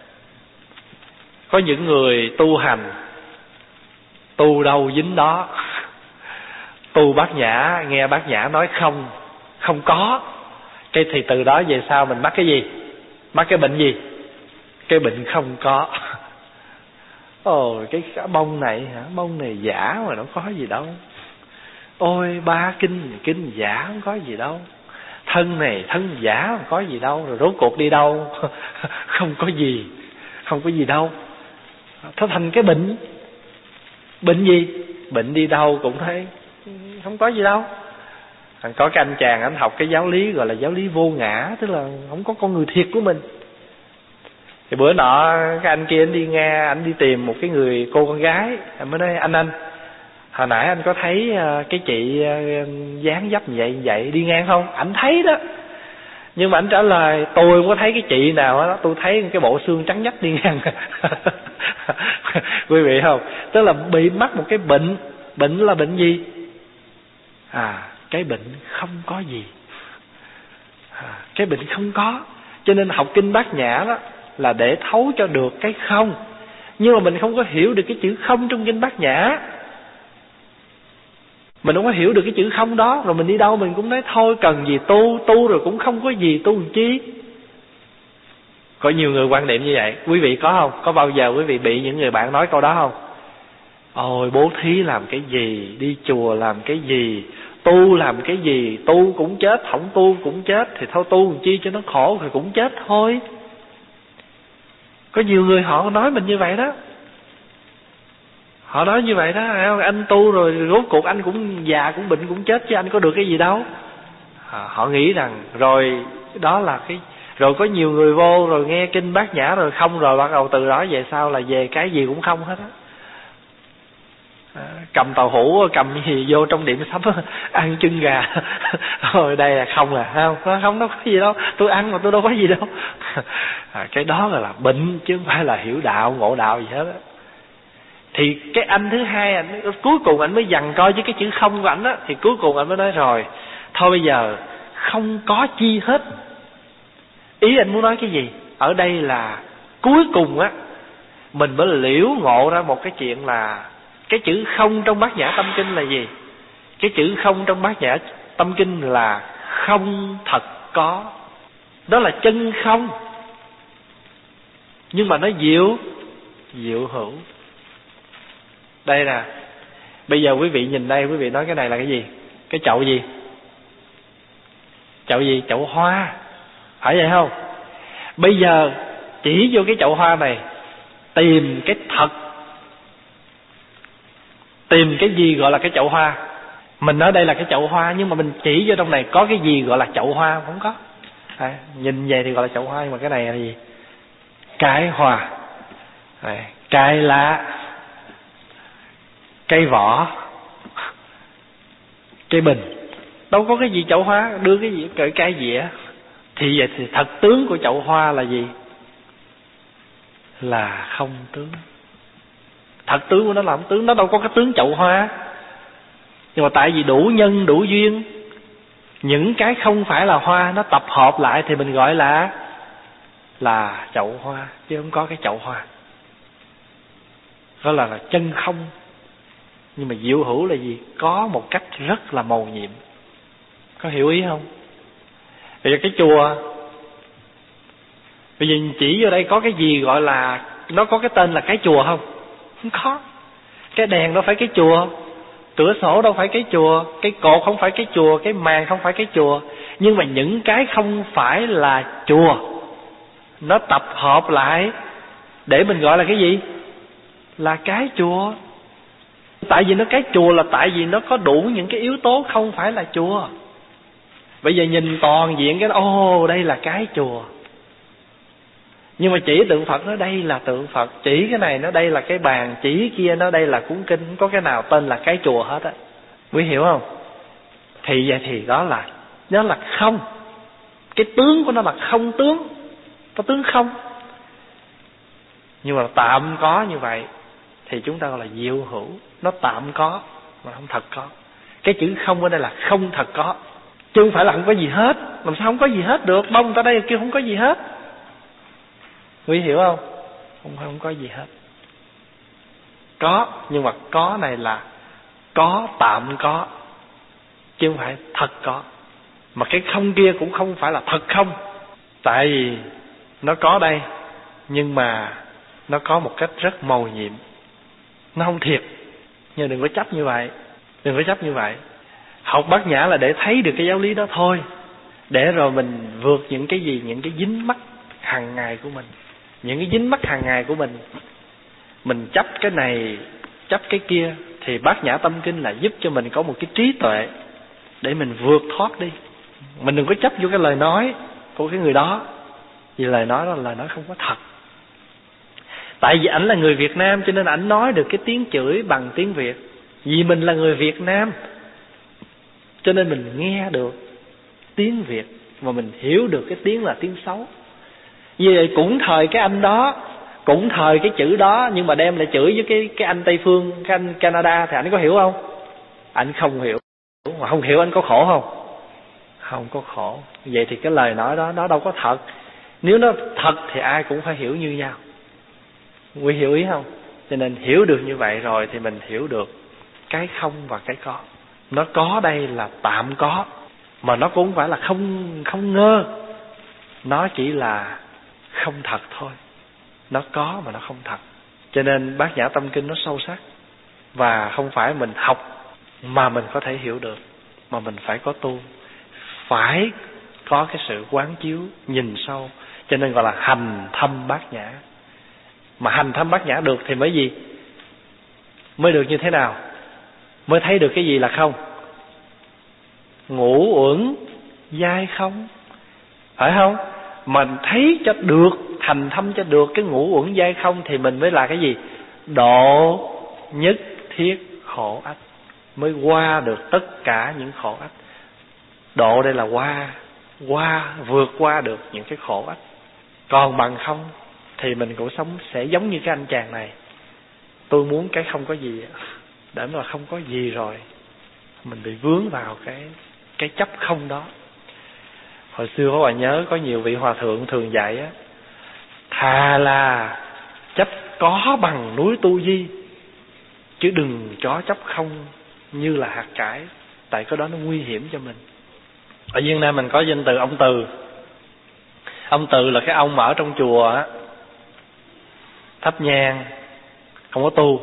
có những người tu hành, tu đâu dính đó. Tu Bát Nhã, nghe Bát Nhã nói không có, cái thì từ đó về sau mình mắc cái gì? Mắc cái bệnh gì? Cái bệnh không có. Ôi cái bông này hả? Bông này giả mà nó có gì đâu. Ôi ba kinh giả không có gì đâu. Thân này thân giả không có gì đâu. Rồi rốt cuộc đi đâu? Không có gì đâu. Nó thành cái bệnh. Bệnh gì? Bệnh đi đâu cũng thấy không có gì đâu. Có cái anh chàng anh học cái giáo lý gọi là giáo lý vô ngã, tức là không có con người thiệt của mình. Thì bữa nọ cái anh kia anh đi nghe, anh đi tìm một cái người cô con gái, anh mới nói anh hồi nãy anh có thấy cái chị dáng dấp như vậy đi ngang không? Anh thấy đó. Nhưng mà anh trả lời tôi không có thấy cái chị nào đó, tôi thấy cái bộ xương trắng nhách đi ngang. Quý vị không? Tức là bị mắc một cái bệnh. Bệnh là bệnh gì? Cái bệnh không có gì. Cái bệnh không có. Cho nên học kinh Bát Nhã đó là để thấu cho được cái không. Nhưng mà mình không có hiểu được cái chữ không trong kinh Bát Nhã. Mình không có hiểu được cái chữ không đó. Rồi mình đi đâu mình cũng nói thôi cần gì tu rồi cũng không có gì, tu làm chi. Có nhiều người quan niệm như vậy. Quý vị có không? Có bao giờ quý vị bị những người bạn nói câu đó không? Ôi bố thí làm cái gì, đi chùa làm cái gì, tu làm cái gì, tu cũng chết, không tu cũng chết, thì thôi tu làm chi cho nó khổ thì cũng chết thôi. Có nhiều người họ nói mình như vậy đó. Họ nói như vậy đó, anh tu rồi rốt cuộc anh cũng già cũng bệnh cũng chết chứ anh có được cái gì đâu. Họ nghĩ rằng rồi đó là cái. Rồi có nhiều người vô rồi nghe kinh Bát Nhã rồi không, rồi bắt đầu từ đó về sau là về cái gì cũng không hết á. Cầm tàu hũ, cầm gì vô trong điểm sắm ăn chân gà rồi đây là không không có gì đâu, tôi ăn mà tôi đâu có gì đâu. Cái đó là bệnh chứ không phải là hiểu đạo ngộ đạo gì hết á. Thì cái anh thứ hai, anh cuối cùng anh mới giằng coi với cái chữ không của anh á, thì cuối cùng anh mới nói rồi thôi bây giờ không có chi hết. Ý anh muốn nói cái gì ở đây là cuối cùng á mình mới liễu ngộ ra một cái chuyện là cái chữ không trong Bát Nhã Tâm Kinh là gì? Cái chữ không trong Bát Nhã Tâm Kinh là không thật có. Đó là chân không. Nhưng mà nó diệu hữu. Đây nè, bây giờ quý vị nhìn đây, quý vị nói cái này là cái gì? Cái chậu gì? Chậu gì? Chậu hoa. Phải vậy không? Bây giờ chỉ vô cái chậu hoa này, tìm cái thật. Tìm cái gì gọi là cái chậu hoa. Mình ở đây là cái chậu hoa, nhưng mà mình chỉ vô trong này có cái gì gọi là chậu hoa không có. Nhìn về thì gọi là chậu hoa, nhưng mà cái này là gì? Cái hoa, cái lá, cây vỏ, cây bình. Đâu có cái gì chậu hoa, đưa cái gì cây dĩa. Thì vậy thì thật tướng của chậu hoa là gì? Là không tướng. Thật tướng của nó là không tướng. Nó đâu có cái tướng chậu hoa. Nhưng mà tại vì đủ nhân đủ duyên, những cái không phải là hoa nó tập hợp lại thì mình gọi là chậu hoa, chứ không có cái chậu hoa. Đó là chân không. Nhưng mà diệu hữu là gì? Có một cách rất là mầu nhiệm. Có hiểu ý không? Bây giờ cái chùa, bây giờ chỉ vô đây có cái gì gọi là nó có cái tên là cái chùa không? Không có. Cái đèn đâu phải cái chùa, cửa sổ đâu phải cái chùa, cái cột không phải cái chùa, cái màn không phải cái chùa. Nhưng mà những cái không phải là chùa nó tập hợp lại để mình gọi là cái gì? Là cái chùa. Tại vì nó cái chùa là tại vì nó có đủ những cái yếu tố không phải là chùa. Bây giờ nhìn toàn diện cái đây là cái chùa. Nhưng mà chỉ tượng Phật nó đây là tượng Phật, chỉ cái này nó đây là cái bàn, chỉ kia nó đây là cuốn kinh, không có cái nào tên là cái chùa hết á. Quý hiểu không? Thì vậy thì đó là nó là không. Cái tướng của nó là không tướng, có tướng không. Nhưng mà tạm có như vậy thì chúng ta gọi là diệu hữu. Nó tạm có mà không thật có. Cái chữ không ở đây là không thật có, chứ không phải là không có gì hết. Làm sao không có gì hết được? Bông ở đây kêu không có gì hết. Quý hiểu không? Không có gì hết. Có, nhưng mà có này là có tạm có, chứ không phải thật có. Mà cái không kia cũng không phải là thật không. Tại vì nó có đây, nhưng mà nó có một cách rất mầu nhiệm. Nó không thiệt. Nhưng đừng có chấp như vậy. Đừng có chấp như vậy. Học Bát Nhã là để thấy được cái giáo lý đó thôi, để rồi mình vượt những cái gì, những cái dính mắc hàng ngày của mình. Những cái dính mắc hàng ngày của mình chấp cái này, chấp cái kia. Thì Bát Nhã Tâm Kinh là giúp cho mình có một cái trí tuệ để mình vượt thoát đi. Mình đừng có chấp vô cái lời nói của cái người đó, vì lời nói đó là lời nói không có thật. Tại vì ảnh là người Việt Nam cho nên ảnh nói được cái tiếng chửi bằng tiếng Việt. Vì mình là người Việt Nam cho nên mình nghe được tiếng Việt và mình hiểu được cái tiếng là tiếng xấu. Vì vậy cũng thời cái anh đó, cũng thời cái chữ đó, nhưng mà đem lại chửi với cái anh Tây Phương, cái anh Canada thì anh có hiểu không? Anh không hiểu. Mà không hiểu anh có khổ không? Không có khổ. Vậy thì cái lời nói đó nó đâu có thật. Nếu nó thật thì ai cũng phải hiểu như nhau. Quý hiểu ý không? Cho nên hiểu được như vậy rồi thì mình hiểu được cái không và cái có. Nó có đây là tạm có, mà nó cũng không phải là không ngơ. Nó chỉ là không thật thôi. Nó có mà nó không thật. Cho nên Bát Nhã Tâm Kinh nó sâu sắc. Và không phải mình học mà mình có thể hiểu được, mà mình phải có tu, phải có cái sự quán chiếu, nhìn sâu. Cho nên gọi là hành thâm Bát Nhã. Mà hành thâm Bát Nhã được thì mới gì? Mới được như thế nào? Mới thấy được cái gì là không? Ngũ uẩn giai không. Phải không? Mình thấy cho được, thành thâm cho được cái ngũ uẩn giai không thì mình mới là cái gì? Độ nhất thiết khổ ách, mới qua được tất cả những khổ ách. Độ đây là vượt qua được những cái khổ ách. Còn bằng không thì mình cũng sống sẽ giống như cái anh chàng này. Tôi muốn cái không có gì, để mà không có gì rồi mình bị vướng vào cái chấp không đó. Hồi xưa các bạn nhớ có nhiều vị hòa thượng thường dạy á, thà là chấp có bằng núi Tu Di, chứ đừng cho chấp không như là hạt cải, tại cái đó nó nguy hiểm cho mình. Ở Việt Nam mình có danh từ ông Từ. Ông Từ là cái ông mà ở trong chùa á, thắp nhang không có tu,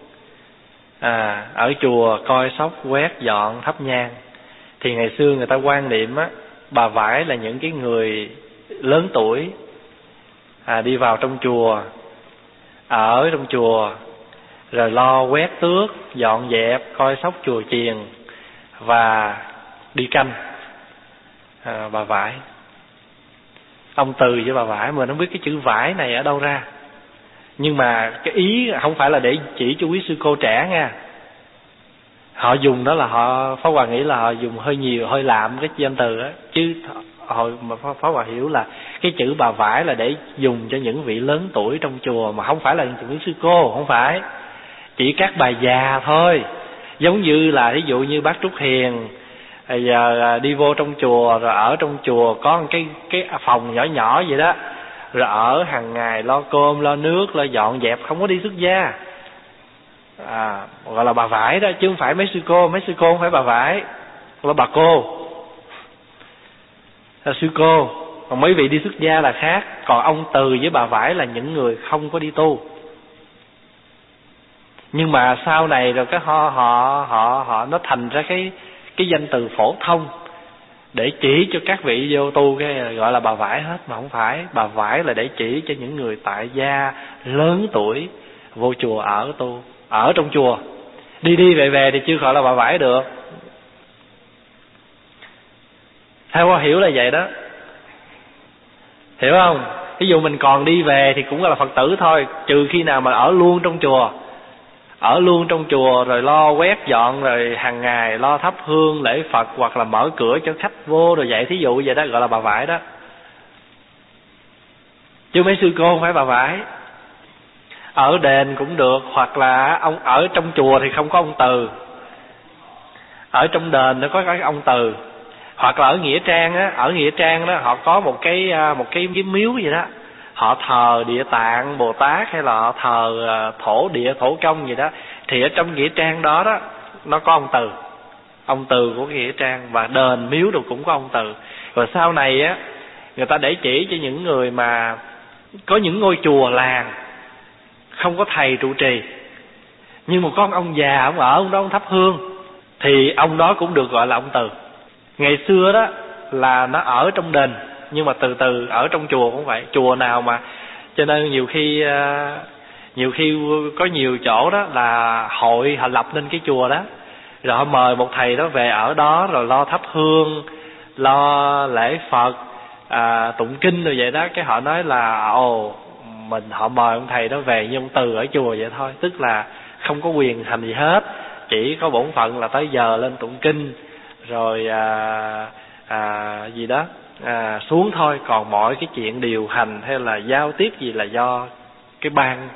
ở chùa coi sóc quét dọn thắp nhang. Thì ngày xưa người ta quan niệm á, bà vải là những cái người lớn tuổi đi vào trong chùa, ở trong chùa rồi lo quét tước, dọn dẹp, coi sóc chùa chiền và đi canh. Bà vải, ông Từ với bà vải, mà nó biết cái chữ vải này ở đâu ra. Nhưng mà cái ý không phải là để chỉ cho quý sư cô trẻ nha. Họ dùng đó là Pháp Hòa nghĩ là họ dùng hơi nhiều, hơi lạm cái danh từ đó. Chứ hồi mà Pháp Hòa hiểu là cái chữ bà vải là để dùng cho những vị lớn tuổi trong chùa, mà không phải là dùng quý sư cô, không phải. Chỉ các bà già thôi. Giống như là ví dụ như bác Trúc Hiền giờ đi vô trong chùa, rồi ở trong chùa có một cái phòng nhỏ nhỏ vậy đó, rồi ở hàng ngày lo cơm lo nước lo dọn dẹp, không có đi xuất gia, gọi là bà vải đó, chứ không phải mấy sư cô. Mấy sư cô không phải bà vải, là bà cô, là sư cô. Còn mấy vị đi xuất gia là khác. Còn ông Từ với bà vải là những người không có đi tu. Nhưng mà sau này rồi cái họ nó thành ra cái danh từ phổ thông để chỉ cho các vị vô tu, cái gọi là bà vải hết. Mà không phải. Bà vải là để chỉ cho những người tại gia lớn tuổi vô chùa ở tu, ở trong chùa. Đi về thì chưa gọi là bà vải được. Theo Hoa hiểu là vậy đó, hiểu không? Ví dụ mình còn đi về thì cũng là Phật tử thôi, trừ khi nào mà ở luôn trong chùa. Ở luôn trong chùa rồi lo quét dọn, rồi hàng ngày lo thắp hương lễ Phật, hoặc là mở cửa cho khách vô rồi vậy, thí dụ vậy đó, gọi là bà vải đó. Chứ mấy sư cô không phải bà vải. Ở đền cũng được, hoặc là ông ở trong chùa thì không có ông Từ, ở trong đền nó có cái ông Từ. Hoặc là ở nghĩa trang á, ở nghĩa trang đó họ có một cái miếu vậy đó, họ thờ Địa Tạng Bồ Tát, hay là họ thờ thổ địa thổ công gì đó, thì ở trong nghĩa trang đó đó nó có ông Từ của cái nghĩa trang, và đền miếu đồ cũng có ông Từ. Rồi sau này á, người ta để chỉ cho những người mà có những ngôi chùa làng không có thầy trụ trì, nhưng mà có ông già, ông ở ông đó ông thắp hương, thì ông đó cũng được gọi là ông Từ. Ngày xưa đó là nó ở trong đền, nhưng mà từ từ ở trong chùa cũng vậy. Chùa nào mà, cho nên nhiều khi có nhiều chỗ đó là hội họ lập lên cái chùa đó, rồi họ mời một thầy đó về ở đó, rồi lo thắp hương, lo lễ Phật, tụng kinh rồi vậy đó. Cái họ nói là họ mời ông thầy đó về như ông Từ ở chùa vậy thôi, tức là không có quyền hành gì hết, chỉ có bổn phận là tới giờ lên tụng kinh rồi gì đó xuống thôi. Còn mọi cái chuyện điều hành hay là giao tiếp gì là do cái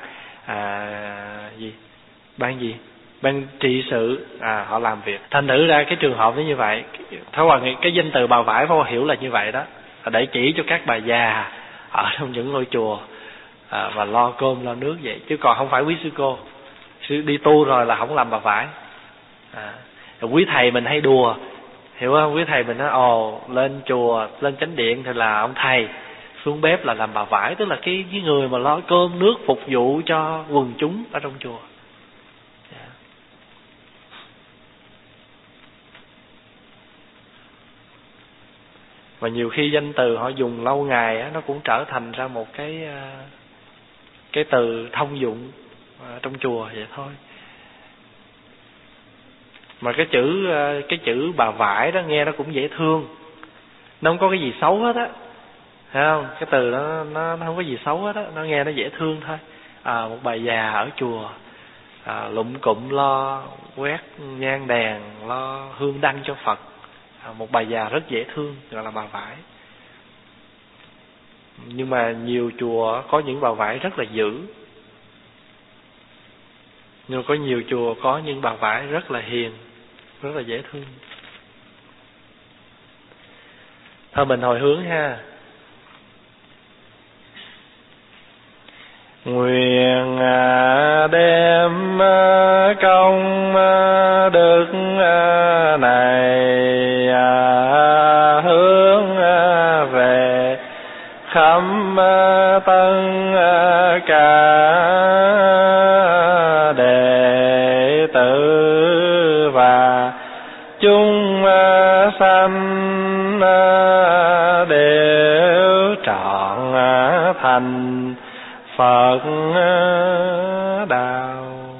ban trị sự họ làm việc. Thành thử ra cái trường hợp nó như vậy. Thôi Hòa nghĩ cái danh từ bà vải Pháp Hòa hiểu là như vậy đó, để chỉ cho các bà già ở trong những ngôi chùa và lo cơm lo nước vậy, chứ còn không phải quý sư cô. Đi tu rồi là không làm bà vải. Quý thầy mình hay đùa, hiểu không? Quý thầy mình nói lên chùa, lên chánh điện thì là ông thầy, xuống bếp là làm bà vải, tức là cái người mà lo cơm nước phục vụ cho quần chúng ở trong chùa. Và nhiều khi danh từ họ dùng lâu ngày á, nó cũng trở thành ra một cái từ thông dụng trong chùa vậy thôi. Mà cái chữ bà vải đó nghe nó cũng dễ thương, nó không có cái gì xấu hết á, thấy không? Cái từ đó nó không có gì xấu hết á, nó nghe nó dễ thương thôi. Một bà già ở chùa lụm cụm lo quét nhang đèn, lo hương đăng cho Phật. Một bà già rất dễ thương, gọi là bà Vải. Nhưng mà nhiều chùa có những bà Vải rất là dữ, nhưng có nhiều chùa có những bà Vải rất là hiền, rất là dễ thương. Thôi mình hồi hướng ha. Nguyện đem công đức này hướng về khắp tất cả đệ tử và chúng sanh đều trọn thành Phật đạo.